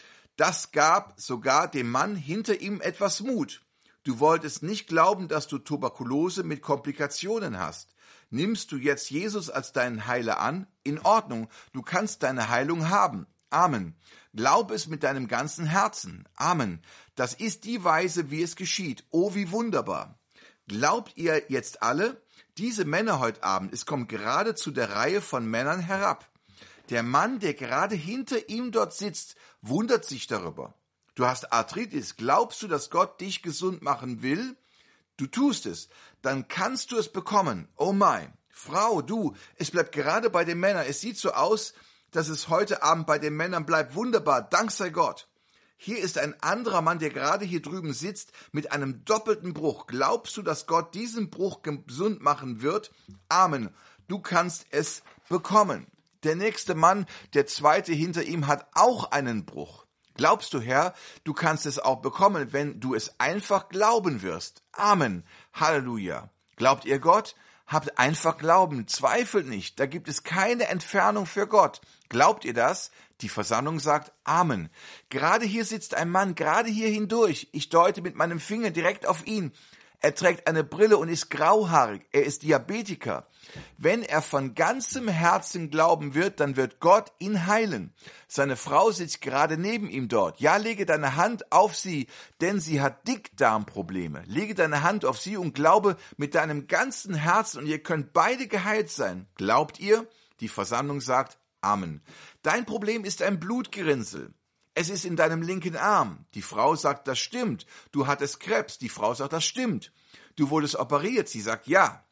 Das gab sogar dem Mann hinter ihm etwas Mut. Du wolltest nicht glauben, dass du Tuberkulose mit Komplikationen hast. Nimmst du jetzt Jesus als deinen Heiler an? In Ordnung, du kannst deine Heilung haben. Amen. Glaub es mit deinem ganzen Herzen. Amen. Das ist die Weise, wie es geschieht. Oh, wie wunderbar. Glaubt ihr jetzt alle? Diese Männer heute Abend, es kommt gerade zu der Reihe von Männern herab. Der Mann, der gerade hinter ihm dort sitzt, wundert sich darüber. Du hast Arthritis. Glaubst du, dass Gott dich gesund machen will? Du tust es. Dann kannst du es bekommen. Oh mein. Frau, du, es bleibt gerade bei den Männern. Es sieht so aus, dass es heute Abend bei den Männern bleibt. Wunderbar. Dank sei Gott. Hier ist ein anderer Mann, der gerade hier drüben sitzt, mit einem doppelten Bruch. Glaubst du, dass Gott diesen Bruch gesund machen wird? Amen. Du kannst es bekommen. Der nächste Mann, der zweite hinter ihm, hat auch einen Bruch. Glaubst du, Herr, du kannst es auch bekommen, wenn du es einfach glauben wirst. Amen. Halleluja. Glaubt ihr Gott? Habt einfach Glauben. Zweifelt nicht. Da gibt es keine Entfernung für Gott. Glaubt ihr das? Die Versammlung sagt Amen. Gerade hier sitzt ein Mann, gerade hier hindurch. Ich deute mit meinem Finger direkt auf ihn. Er trägt eine Brille und ist grauhaarig. Er ist Diabetiker. Wenn er von ganzem Herzen glauben wird, dann wird Gott ihn heilen. Seine Frau sitzt gerade neben ihm dort. Ja, lege deine Hand auf sie, denn sie hat Dickdarmprobleme. Lege deine Hand auf sie und glaube mit deinem ganzen Herzen und ihr könnt beide geheilt sein. Glaubt ihr? Die Versammlung sagt Amen. Dein Problem ist ein Blutgerinnsel. Es ist in deinem linken Arm. Die Frau sagt, das stimmt. Du hattest Krebs. Die Frau sagt, das stimmt. Du wurdest operiert. Sie sagt, ja.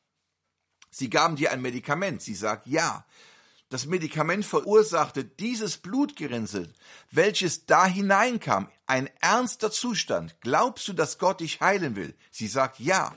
Sie gaben dir ein Medikament. Sie sagt, ja. Das Medikament verursachte dieses Blutgerinnsel, welches da hineinkam. Ein ernster Zustand. Glaubst du, dass Gott dich heilen will? Sie sagt, ja.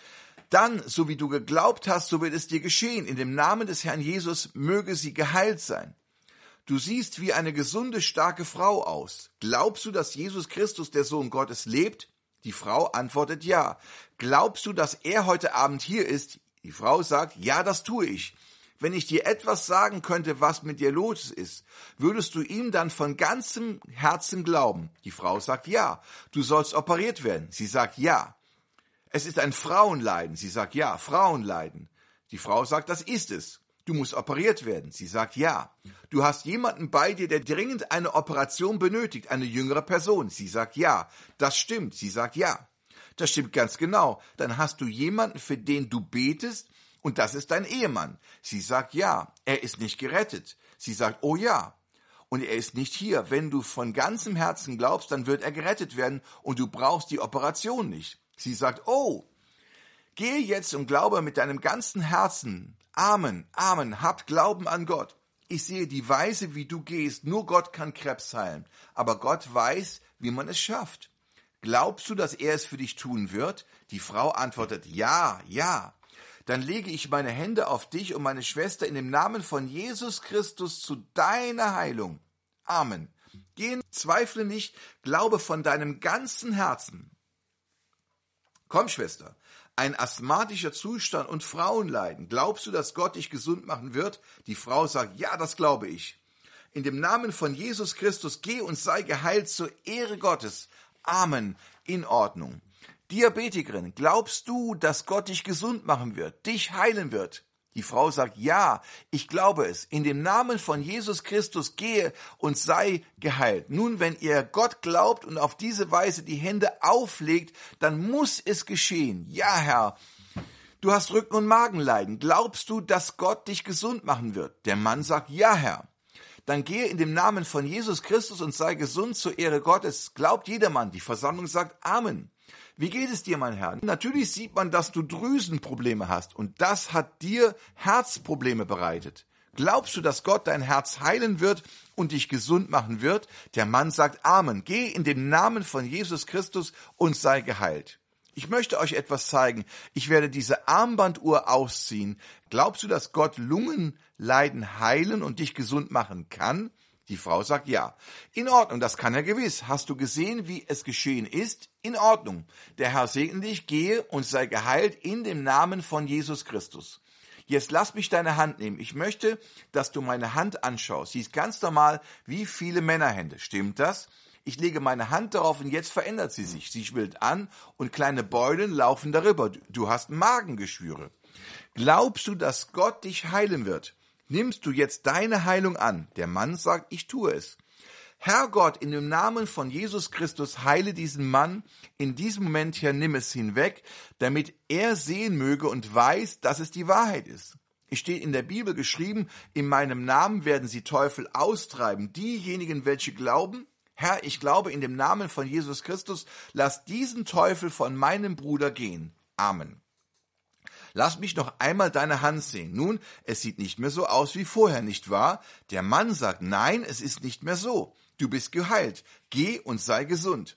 Dann, so wie du geglaubt hast, so wird es dir geschehen. In dem Namen des Herrn Jesus möge sie geheilt sein. Du siehst wie eine gesunde, starke Frau aus. Glaubst du, dass Jesus Christus, der Sohn Gottes, lebt? Die Frau antwortet ja. Glaubst du, dass er heute Abend hier ist? Die Frau sagt, ja, das tue ich. Wenn ich dir etwas sagen könnte, was mit dir los ist, würdest du ihm dann von ganzem Herzen glauben? Die Frau sagt ja. Du sollst operiert werden. Sie sagt ja. Es ist ein Frauenleiden. Sie sagt ja, Frauenleiden. Die Frau sagt, das ist es. Du musst operiert werden. Sie sagt ja. Du hast jemanden bei dir, der dringend eine Operation benötigt, eine jüngere Person. Sie sagt ja. Das stimmt. Sie sagt ja. Das stimmt ganz genau. Dann hast du jemanden, für den du betest, und das ist dein Ehemann. Sie sagt ja. Er ist nicht gerettet. Sie sagt, oh ja. Und er ist nicht hier. Wenn du von ganzem Herzen glaubst, dann wird er gerettet werden und du brauchst die Operation nicht. Sie sagt, oh, gehe jetzt und glaube mit deinem ganzen Herzen. Amen, Amen, habt Glauben an Gott. Ich sehe die Weise, wie du gehst. Nur Gott kann Krebs heilen. Aber Gott weiß, wie man es schafft. Glaubst du, dass er es für dich tun wird? Die Frau antwortet, ja, ja. Dann lege ich meine Hände auf dich und meine Schwester in dem Namen von Jesus Christus zu deiner Heilung. Amen. Geh, zweifle nicht, glaube von deinem ganzen Herzen. Komm, Schwester, ein asthmatischer Zustand und Frauenleiden. Glaubst du, dass Gott dich gesund machen wird? Die Frau sagt, ja, das glaube ich. In dem Namen von Jesus Christus, geh und sei geheilt zur Ehre Gottes. Amen. In Ordnung. Diabetikerin, glaubst du, dass Gott dich gesund machen wird, dich heilen wird? Die Frau sagt, ja, ich glaube es. In dem Namen von Jesus Christus gehe und sei geheilt. Nun, wenn ihr Gott glaubt und auf diese Weise die Hände auflegt, dann muss es geschehen. Ja, Herr, du hast Rücken- und Magenleiden. Glaubst du, dass Gott dich gesund machen wird? Der Mann sagt, ja, Herr. Dann gehe in dem Namen von Jesus Christus und sei gesund zur Ehre Gottes. Glaubt jedermann. Die Versammlung sagt Amen. Wie geht es dir, mein Herr? Natürlich sieht man, dass du Drüsenprobleme hast und das hat dir Herzprobleme bereitet. Glaubst du, dass Gott dein Herz heilen wird und dich gesund machen wird? Der Mann sagt Amen. Geh in dem Namen von Jesus Christus und sei geheilt. Ich möchte euch etwas zeigen. Ich werde diese Armbanduhr ausziehen. Glaubst du, dass Gott Lungenleiden heilen und dich gesund machen kann? Die Frau sagt ja. In Ordnung, das kann er gewiss. Hast du gesehen, wie es geschehen ist? In Ordnung. Der Herr segne dich, gehe und sei geheilt in dem Namen von Jesus Christus. Jetzt lass mich deine Hand nehmen. Ich möchte, dass du meine Hand anschaust. Sie ist ganz normal wie viele Männerhände. Stimmt das? Ich lege meine Hand darauf und jetzt verändert sie sich. Sie schwillt an und kleine Beulen laufen darüber. Du hast Magengeschwüre. Glaubst du, dass Gott dich heilen wird? Nimmst du jetzt deine Heilung an? Der Mann sagt, ich tue es. Herr Gott, in dem Namen von Jesus Christus heile diesen Mann. In diesem Moment hier nimm es hinweg, damit er sehen möge und weiß, dass es die Wahrheit ist. Es steht in der Bibel geschrieben, in meinem Namen werden sie Teufel austreiben. Diejenigen, welche glauben, Herr, ich glaube in dem Namen von Jesus Christus, lass diesen Teufel von meinem Bruder gehen. Amen. Lass mich noch einmal deine Hand sehen. Nun, es sieht nicht mehr so aus wie vorher, nicht wahr? Der Mann sagt, nein, es ist nicht mehr so. Du bist geheilt. Geh und sei gesund.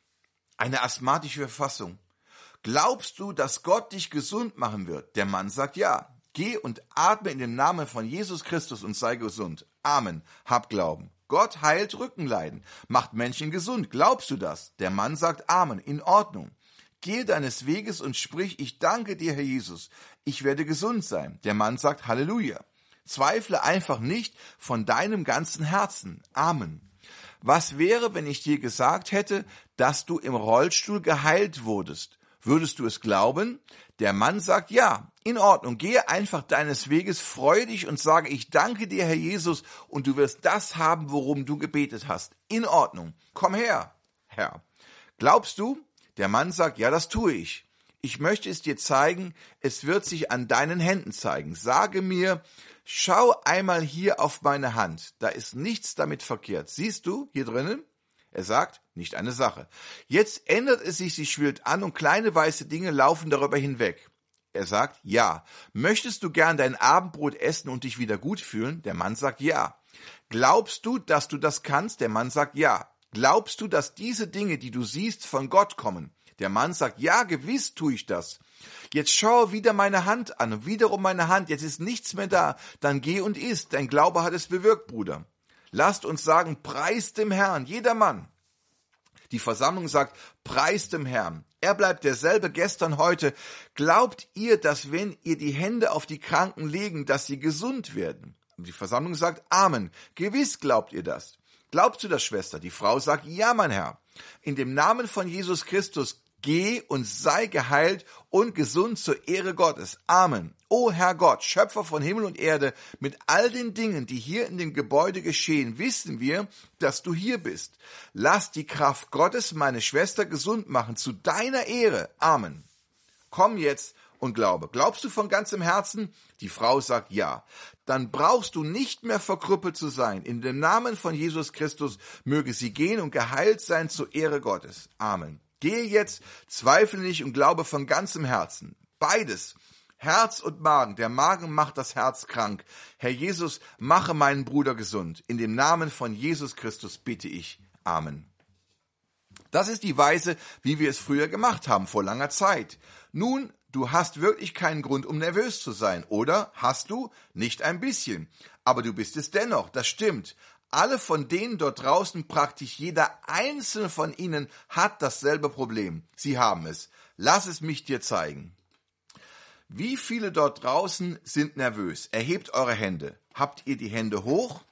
Eine asthmatische Verfassung. Glaubst du, dass Gott dich gesund machen wird? Der Mann sagt ja. Geh und atme in dem Namen von Jesus Christus und sei gesund. Amen. Hab Glauben. Gott heilt Rückenleiden, macht Menschen gesund. Glaubst du das? Der Mann sagt Amen. In Ordnung. Gehe deines Weges und sprich, ich danke dir, Herr Jesus, ich werde gesund sein. Der Mann sagt Halleluja. Zweifle einfach nicht von deinem ganzen Herzen. Amen. Was wäre, wenn ich dir gesagt hätte, dass du im Rollstuhl geheilt wurdest? Würdest du es glauben? Der Mann sagt ja. In Ordnung, gehe einfach deines Weges, freue dich und sage, ich danke dir, Herr Jesus, und du wirst das haben, worum du gebetet hast. In Ordnung. Komm her, Herr. Glaubst du? Der Mann sagt, ja, das tue ich. Ich möchte es dir zeigen, es wird sich an deinen Händen zeigen. Sage mir, schau einmal hier auf meine Hand, da ist nichts damit verkehrt. Siehst du hier drinnen? Er sagt, nicht eine Sache. Jetzt ändert es sich, sie schwillt an und kleine weiße Dinge laufen darüber hinweg. Er sagt, ja. Möchtest du gern dein Abendbrot essen und dich wieder gut fühlen? Der Mann sagt, ja. Glaubst du, dass du das kannst? Der Mann sagt, ja. Glaubst du, dass diese Dinge, die du siehst, von Gott kommen? Der Mann sagt, ja, gewiss tue ich das. Jetzt schaue wieder meine Hand an und wiederum meine Hand, jetzt ist nichts mehr da. Dann geh und iss, dein Glaube hat es bewirkt, Bruder. Lasst uns sagen, preist dem Herrn, jeder Mann. Die Versammlung sagt, preist dem Herrn. Er bleibt derselbe gestern, heute. Glaubt ihr, dass wenn ihr die Hände auf die Kranken legen, dass sie gesund werden? Und die Versammlung sagt, Amen. Gewiss glaubt ihr das. Glaubst du das, Schwester? Die Frau sagt, ja, mein Herr. In dem Namen von Jesus Christus, geh und sei geheilt und gesund zur Ehre Gottes. Amen. O Herr Gott, Schöpfer von Himmel und Erde, mit all den Dingen, die hier in dem Gebäude geschehen, wissen wir, dass du hier bist. Lass die Kraft Gottes meine Schwester gesund machen, zu deiner Ehre. Amen. Komm jetzt und glaube. Glaubst du von ganzem Herzen? Die Frau sagt ja. Dann brauchst du nicht mehr verkrüppelt zu sein. In dem Namen von Jesus Christus möge sie gehen und geheilt sein zur Ehre Gottes. Amen. Gehe jetzt, zweifle nicht und glaube von ganzem Herzen. Beides. Herz und Magen. Der Magen macht das Herz krank. Herr Jesus, mache meinen Bruder gesund. In dem Namen von Jesus Christus bitte ich. Amen. Das ist die Weise, wie wir es früher gemacht haben, vor langer Zeit. Nun, du hast wirklich keinen Grund, um nervös zu sein, oder? Hast du? Nicht ein bisschen. Aber du bist es dennoch, das stimmt. Alle von denen dort draußen, praktisch jeder einzelne von ihnen hat dasselbe Problem. Sie haben es. Lass es mich dir zeigen. Wie viele dort draußen sind nervös? Erhebt eure Hände. Habt ihr die Hände hoch?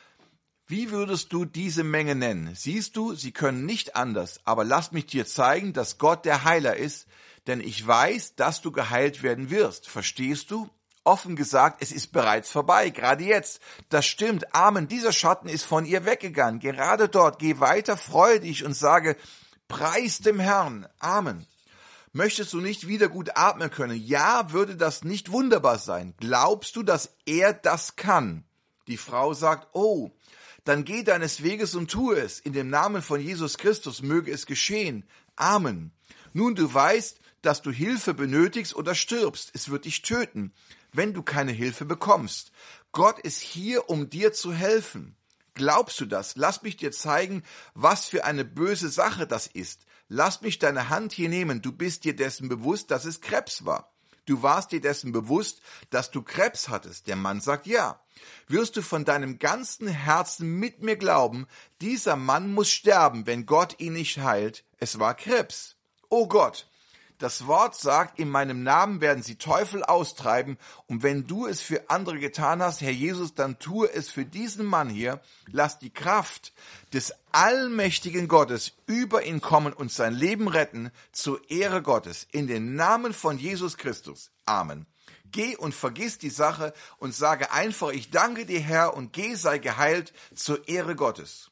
Wie würdest du diese Menge nennen? Siehst du, sie können nicht anders, aber lass mich dir zeigen, dass Gott der Heiler ist, denn ich weiß, dass du geheilt werden wirst. Verstehst du? offen gesagt, es ist bereits vorbei, gerade jetzt. Das stimmt, Amen, dieser Schatten ist von ihr weggegangen. Gerade dort, geh weiter, freue dich und sage, preis dem Herrn, Amen. Möchtest du nicht wieder gut atmen können? Ja, würde das nicht wunderbar sein? Glaubst du, dass er das kann? Die Frau sagt, oh, dann geh deines Weges und tue es. In dem Namen von Jesus Christus möge es geschehen. Amen. Nun, du weißt, dass du Hilfe benötigst oder stirbst. Es wird dich töten, wenn du keine Hilfe bekommst. Gott ist hier, um dir zu helfen. Glaubst du das? Lass mich dir zeigen, was für eine böse Sache das ist. Lass mich deine Hand hier nehmen. Du bist dir dessen bewusst, dass es Krebs war. Du warst dir dessen bewusst, dass du Krebs hattest. Der Mann sagt ja. Wirst du von deinem ganzen Herzen mit mir glauben, dieser Mann muss sterben, wenn Gott ihn nicht heilt. Es war Krebs. Oh Gott, das Wort sagt, in meinem Namen werden sie Teufel austreiben, und wenn du es für andere getan hast, Herr Jesus, dann tue es für diesen Mann hier. Lass die Kraft des allmächtigen Gottes über ihn kommen und sein Leben retten, zur Ehre Gottes, in den Namen von Jesus Christus. Amen. Geh und vergiss die Sache und sage einfach, ich danke dir, Herr, und geh, sei geheilt, zur Ehre Gottes.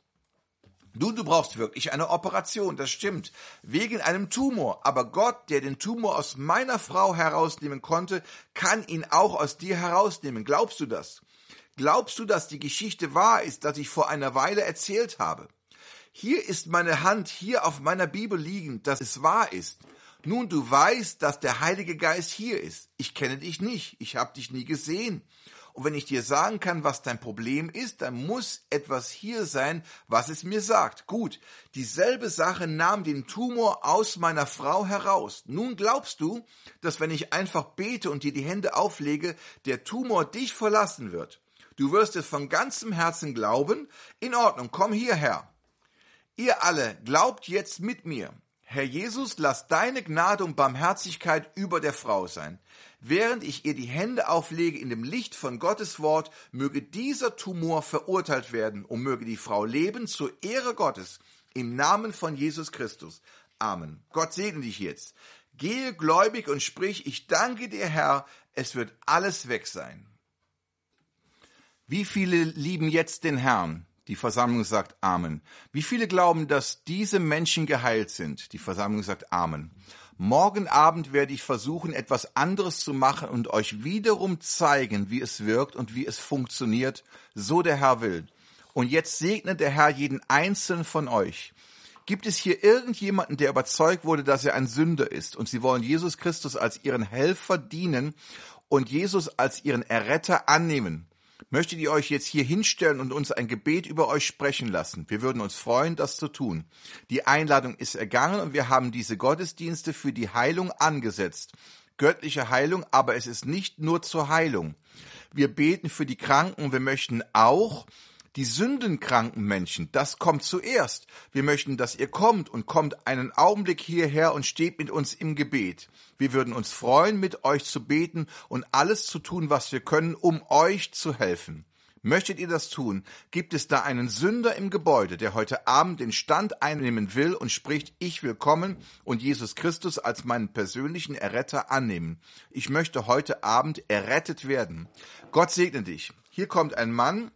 Du brauchst wirklich eine Operation, das stimmt, wegen einem Tumor. Aber Gott, der den Tumor aus meiner Frau herausnehmen konnte, kann ihn auch aus dir herausnehmen. Glaubst du das? Glaubst du, dass die Geschichte wahr ist, dass ich vor einer Weile erzählt habe? Hier ist meine Hand, hier auf meiner Bibel liegend, dass es wahr ist. Nun, du weißt, dass der Heilige Geist hier ist. Ich kenne dich nicht, ich habe dich nie gesehen. Und wenn ich dir sagen kann, was dein Problem ist, dann muss etwas hier sein, was es mir sagt. Gut, dieselbe Sache nahm den Tumor aus meiner Frau heraus. Nun glaubst du, dass wenn ich einfach bete und dir die Hände auflege, der Tumor dich verlassen wird. Du wirst es von ganzem Herzen glauben. In Ordnung, komm hierher. Ihr alle, glaubt jetzt mit mir. Herr Jesus, lass deine Gnade und Barmherzigkeit über der Frau sein. Während ich ihr die Hände auflege in dem Licht von Gottes Wort, möge dieser Tumor verurteilt werden und möge die Frau leben zur Ehre Gottes, im Namen von Jesus Christus. Amen. Gott segne dich jetzt. Gehe gläubig und sprich, ich danke dir, Herr, es wird alles weg sein. Wie viele lieben jetzt den Herrn? Die Versammlung sagt Amen. Wie viele glauben, dass diese Menschen geheilt sind? Die Versammlung sagt Amen. Morgen Abend werde ich versuchen, etwas anderes zu machen und euch wiederum zeigen, wie es wirkt und wie es funktioniert, so der Herr will. Und jetzt segne der Herr jeden einzelnen von euch. Gibt es hier irgendjemanden, der überzeugt wurde, dass er ein Sünder ist und sie wollen Jesus Christus als ihren Helfer dienen und Jesus als ihren Erretter annehmen? Möchtet ihr euch jetzt hier hinstellen und uns ein Gebet über euch sprechen lassen? Wir würden uns freuen, das zu tun. Die Einladung ist ergangen und wir haben diese Gottesdienste für die Heilung angesetzt. Göttliche Heilung, aber es ist nicht nur zur Heilung. Wir beten für die Kranken und wir möchten auch die sündenkranken Menschen, das kommt zuerst. Wir möchten, dass ihr kommt und kommt einen Augenblick hierher und steht mit uns im Gebet. Wir würden uns freuen, mit euch zu beten und alles zu tun, was wir können, um euch zu helfen. Möchtet ihr das tun? Gibt es da einen Sünder im Gebäude, der heute Abend den Stand einnehmen will und spricht, ich will kommen und Jesus Christus als meinen persönlichen Erretter annehmen? Ich möchte heute Abend errettet werden. Gott segne dich. Hier kommt ein Mann.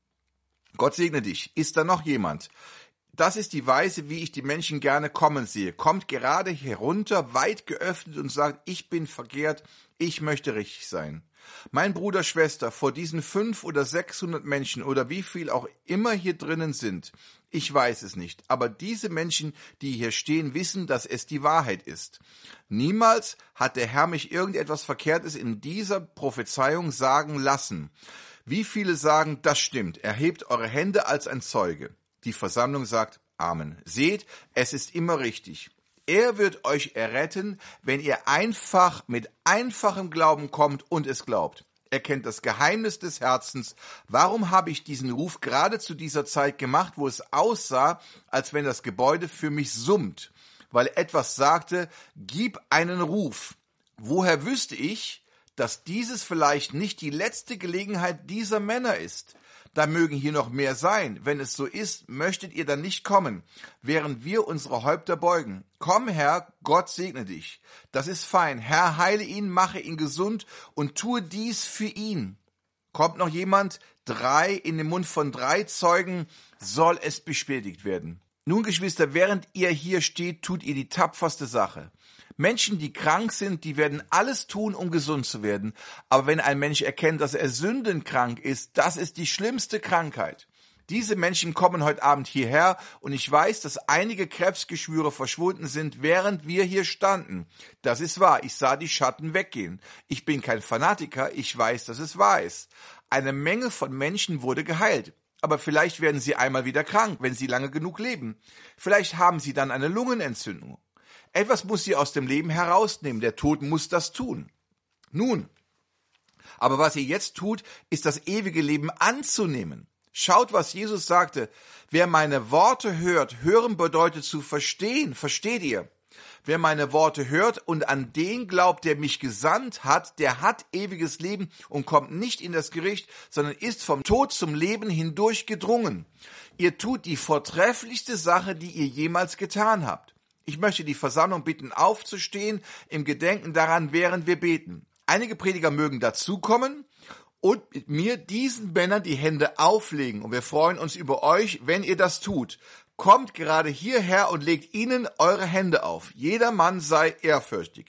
Gott segne dich. Ist da noch jemand? Das ist die Weise, wie ich die Menschen gerne kommen sehe. Kommt gerade herunter, weit geöffnet und sagt, ich bin verkehrt, ich möchte richtig sein. Mein Bruder, Schwester, vor diesen 500 oder 600 Menschen oder wie viel auch immer hier drinnen sind, ich weiß es nicht, aber diese Menschen, die hier stehen, wissen, dass es die Wahrheit ist. Niemals hat der Herr mich irgendetwas Verkehrtes in dieser Prophezeiung sagen lassen. Wie viele sagen, das stimmt, erhebt eure Hände als ein Zeuge. Die Versammlung sagt Amen. Seht, es ist immer richtig. Er wird euch erretten, wenn ihr einfach mit einfachem Glauben kommt und es glaubt. Er kennt das Geheimnis des Herzens. Warum habe ich diesen Ruf gerade zu dieser Zeit gemacht, wo es aussah, als wenn das Gebäude für mich summt? Weil etwas sagte, gib einen Ruf. Woher wüsste ich, dass dieses vielleicht nicht die letzte Gelegenheit dieser Männer ist? da mögen hier noch mehr sein. Wenn es so ist, möchtet ihr dann nicht kommen, während wir unsere Häupter beugen. Komm, Herr, Gott segne dich. Das ist fein. Herr, heile ihn, mache ihn gesund und tue dies für ihn. Kommt noch jemand? 3, in den Mund von 3 Zeugen soll es bestätigt werden. Nun, Geschwister, während ihr hier steht, tut ihr die tapferste Sache. Menschen, die krank sind, die werden alles tun, um gesund zu werden. Aber wenn ein Mensch erkennt, dass er sündenkrank ist, das ist die schlimmste Krankheit. Diese Menschen kommen heute Abend hierher und ich weiß, dass einige Krebsgeschwüre verschwunden sind, während wir hier standen. Das ist wahr, ich sah die Schatten weggehen. Ich bin kein Fanatiker, ich weiß, dass es wahr ist. Eine Menge von Menschen wurde geheilt. Aber vielleicht werden sie einmal wieder krank, wenn sie lange genug leben. Vielleicht haben sie dann eine Lungenentzündung. Etwas muss sie aus dem Leben herausnehmen. Der Tod muss das tun. Nun, aber was ihr jetzt tut, ist das ewige Leben anzunehmen. Schaut, was Jesus sagte. Wer meine Worte hört, hören bedeutet zu verstehen. Versteht ihr? Wer meine Worte hört und an den glaubt, der mich gesandt hat, der hat ewiges Leben und kommt nicht in das Gericht, sondern ist vom Tod zum Leben hindurch gedrungen. Ihr tut die vortrefflichste Sache, die ihr jemals getan habt. Ich möchte die Versammlung bitten, aufzustehen, im Gedenken daran, während wir beten. Einige Prediger mögen dazukommen und mit mir diesen Männern die Hände auflegen. Und wir freuen uns über euch, wenn ihr das tut. Kommt gerade hierher und legt ihnen eure Hände auf. Jeder Mann sei ehrfürchtig.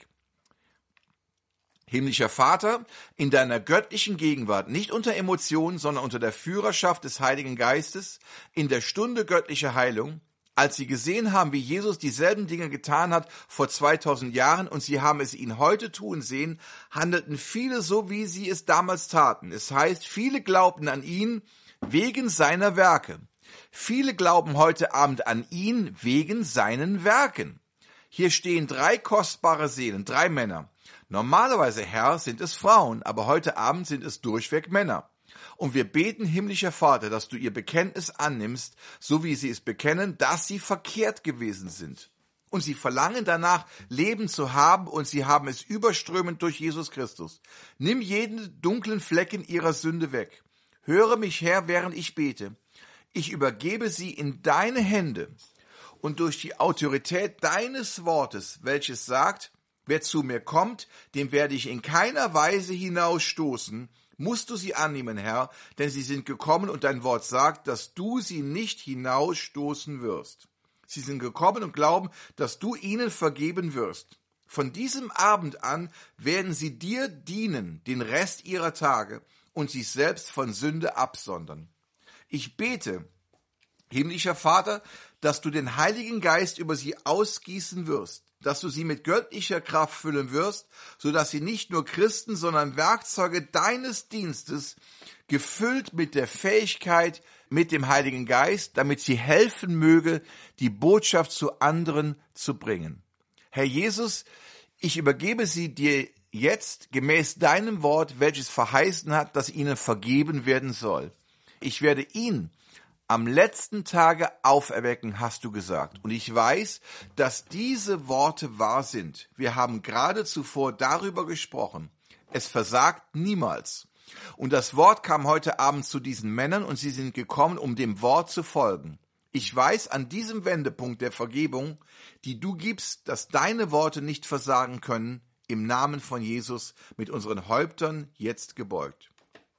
Himmlischer Vater, in deiner göttlichen Gegenwart, nicht unter Emotionen, sondern unter der Führerschaft des Heiligen Geistes, in der Stunde göttlicher Heilung, als sie gesehen haben, wie Jesus dieselben Dinge getan hat vor 2000 Jahren und sie haben es ihn heute tun sehen, handelten viele so, wie sie es damals taten. Es heißt, viele glaubten an ihn wegen seiner Werke. Viele glauben heute Abend an ihn wegen seinen Werken. Hier stehen 3 kostbare Seelen, 3 Männer. Normalerweise, Herr, sind es Frauen, aber heute Abend sind es durchweg Männer. Und wir beten, himmlischer Vater, dass du ihr Bekenntnis annimmst, so wie sie es bekennen, dass sie verkehrt gewesen sind. Und sie verlangen danach, Leben zu haben, und sie haben es überströmend durch Jesus Christus. Nimm jeden dunklen Flecken ihrer Sünde weg. Höre mich, Herr, während ich bete. Ich übergebe sie in deine Hände. Und durch die Autorität deines Wortes, welches sagt, wer zu mir kommt, dem werde ich in keiner Weise hinausstoßen, musst du sie annehmen, Herr, denn sie sind gekommen und dein Wort sagt, dass du sie nicht hinausstoßen wirst. Sie sind gekommen und glauben, dass du ihnen vergeben wirst. Von diesem Abend an werden sie dir dienen, den Rest ihrer Tage, und sich selbst von Sünde absondern. Ich bete, himmlischer Vater, dass du den Heiligen Geist über sie ausgießen wirst, dass du sie mit göttlicher Kraft füllen wirst, sodass sie nicht nur Christen, sondern Werkzeuge deines Dienstes, gefüllt mit der Fähigkeit, mit dem Heiligen Geist, damit sie helfen möge, die Botschaft zu anderen zu bringen. Herr Jesus, ich übergebe sie dir jetzt gemäß deinem Wort, welches verheißen hat, dass ihnen vergeben werden soll. Ich werde ihn am letzten Tage auferwecken, hast du gesagt. Und ich weiß, dass diese Worte wahr sind. Wir haben gerade zuvor darüber gesprochen. Es versagt niemals. Und das Wort kam heute Abend zu diesen Männern und sie sind gekommen, um dem Wort zu folgen. Ich weiß an diesem Wendepunkt der Vergebung, die du gibst, dass deine Worte nicht versagen können, im Namen von Jesus mit unseren Häuptern jetzt gebeugt.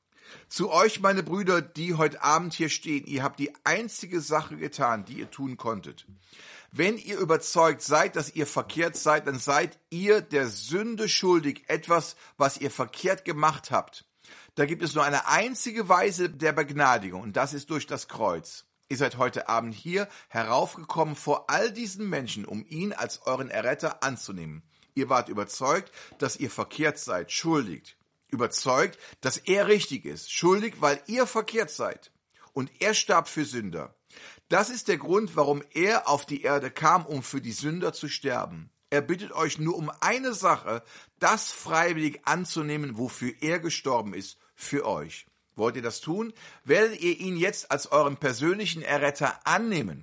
Zu euch, meine Brüder, die heute Abend hier stehen, ihr habt die einzige Sache getan, die ihr tun konntet. Wenn ihr überzeugt seid, dass ihr verkehrt seid, dann seid ihr der Sünde schuldig, etwas, was ihr verkehrt gemacht habt. Da gibt es nur eine einzige Weise der Begnadigung, und das ist durch das Kreuz. Ihr seid heute Abend hier heraufgekommen vor all diesen Menschen, um ihn als euren Erretter anzunehmen. Ihr wart überzeugt, dass ihr verkehrt seid, schuldig. Überzeugt, dass er richtig ist, schuldig, weil ihr verkehrt seid. Und er starb für Sünder. Das ist der Grund, warum er auf die Erde kam, um für die Sünder zu sterben. Er bittet euch nur um eine Sache, das freiwillig anzunehmen, wofür er gestorben ist, für euch. Wollt ihr das tun? Werdet ihr ihn jetzt als euren persönlichen Erretter annehmen?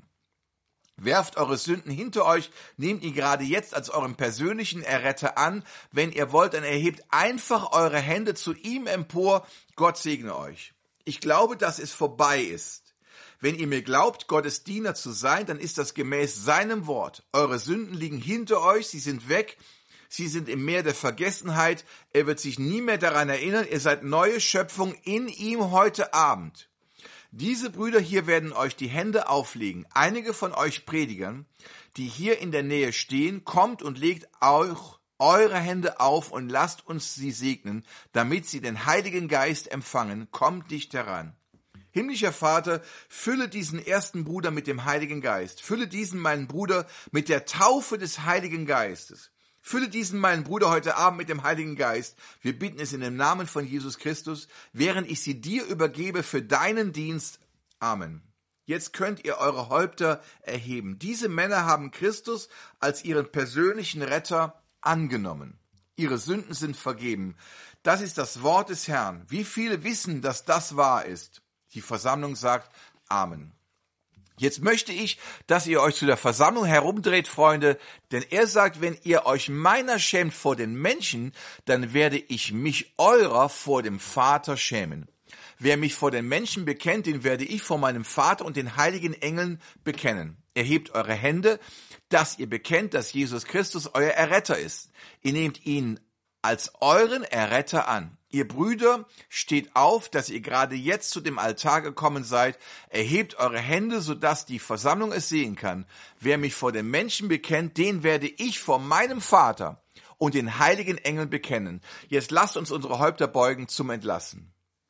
Werft eure Sünden hinter euch, nehmt ihn gerade jetzt als euren persönlichen Erretter an. Wenn ihr wollt, dann erhebt einfach eure Hände zu ihm empor. Gott segne euch. Ich glaube, dass es vorbei ist. Wenn ihr mir glaubt, Gottes Diener zu sein, dann ist das gemäß seinem Wort. Eure Sünden liegen hinter euch, sie sind weg, sie sind im Meer der Vergessenheit. Er wird sich nie mehr daran erinnern, ihr seid neue Schöpfung in ihm heute Abend. Diese Brüder hier werden euch die Hände auflegen. Einige von euch Predigern, die hier in der Nähe stehen, kommt und legt auch eure Hände auf und lasst uns sie segnen, damit sie den Heiligen Geist empfangen. Kommt dicht heran. Himmlischer Vater, fülle diesen ersten Bruder mit dem Heiligen Geist. Fülle diesen meinen Bruder mit der Taufe des Heiligen Geistes. Fülle diesen meinen Bruder heute Abend mit dem Heiligen Geist. Wir bitten es in dem Namen von Jesus Christus, während ich sie dir übergebe für deinen Dienst. Amen. Jetzt könnt ihr eure Häupter erheben. Diese Männer haben Christus als ihren persönlichen Retter angenommen. Ihre Sünden sind vergeben. Das ist das Wort des Herrn. Wie viele wissen, dass das wahr ist? Die Versammlung sagt Amen. Jetzt möchte ich, dass ihr euch zu der Versammlung herumdreht, Freunde, denn er sagt, wenn ihr euch meiner schämt vor den Menschen, dann werde ich mich eurer vor dem Vater schämen. Wer mich vor den Menschen bekennt, den werde ich vor meinem Vater und den heiligen Engeln bekennen. Erhebt eure Hände, dass ihr bekennt, dass Jesus Christus euer Erretter ist. Ihr nehmt ihn als euren Erretter an. Ihr Brüder, steht auf, dass ihr gerade jetzt zu dem Altar gekommen seid. Erhebt eure Hände, sodass die Versammlung es sehen kann. Wer mich vor den Menschen bekennt, den werde ich vor meinem Vater und den heiligen Engeln bekennen. Jetzt lasst uns unsere Häupter beugen zum Entlassen.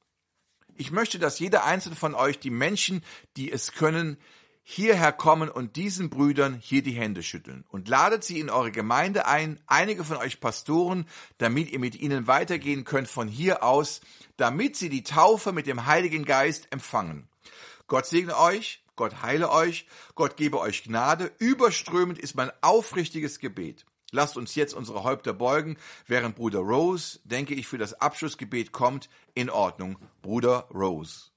Ich möchte, dass jeder einzelne von euch, die Menschen, die es können, hierher kommen und diesen Brüdern hier die Hände schütteln. Und ladet sie in eure Gemeinde ein, einige von euch Pastoren, damit ihr mit ihnen weitergehen könnt von hier aus, damit sie die Taufe mit dem Heiligen Geist empfangen. Gott segne euch, Gott heile euch, Gott gebe euch Gnade. Überströmend ist mein aufrichtiges Gebet. Lasst uns jetzt unsere Häupter beugen, während Bruder Rose, denke ich, für das Abschlussgebet kommt. In Ordnung, Bruder Rose.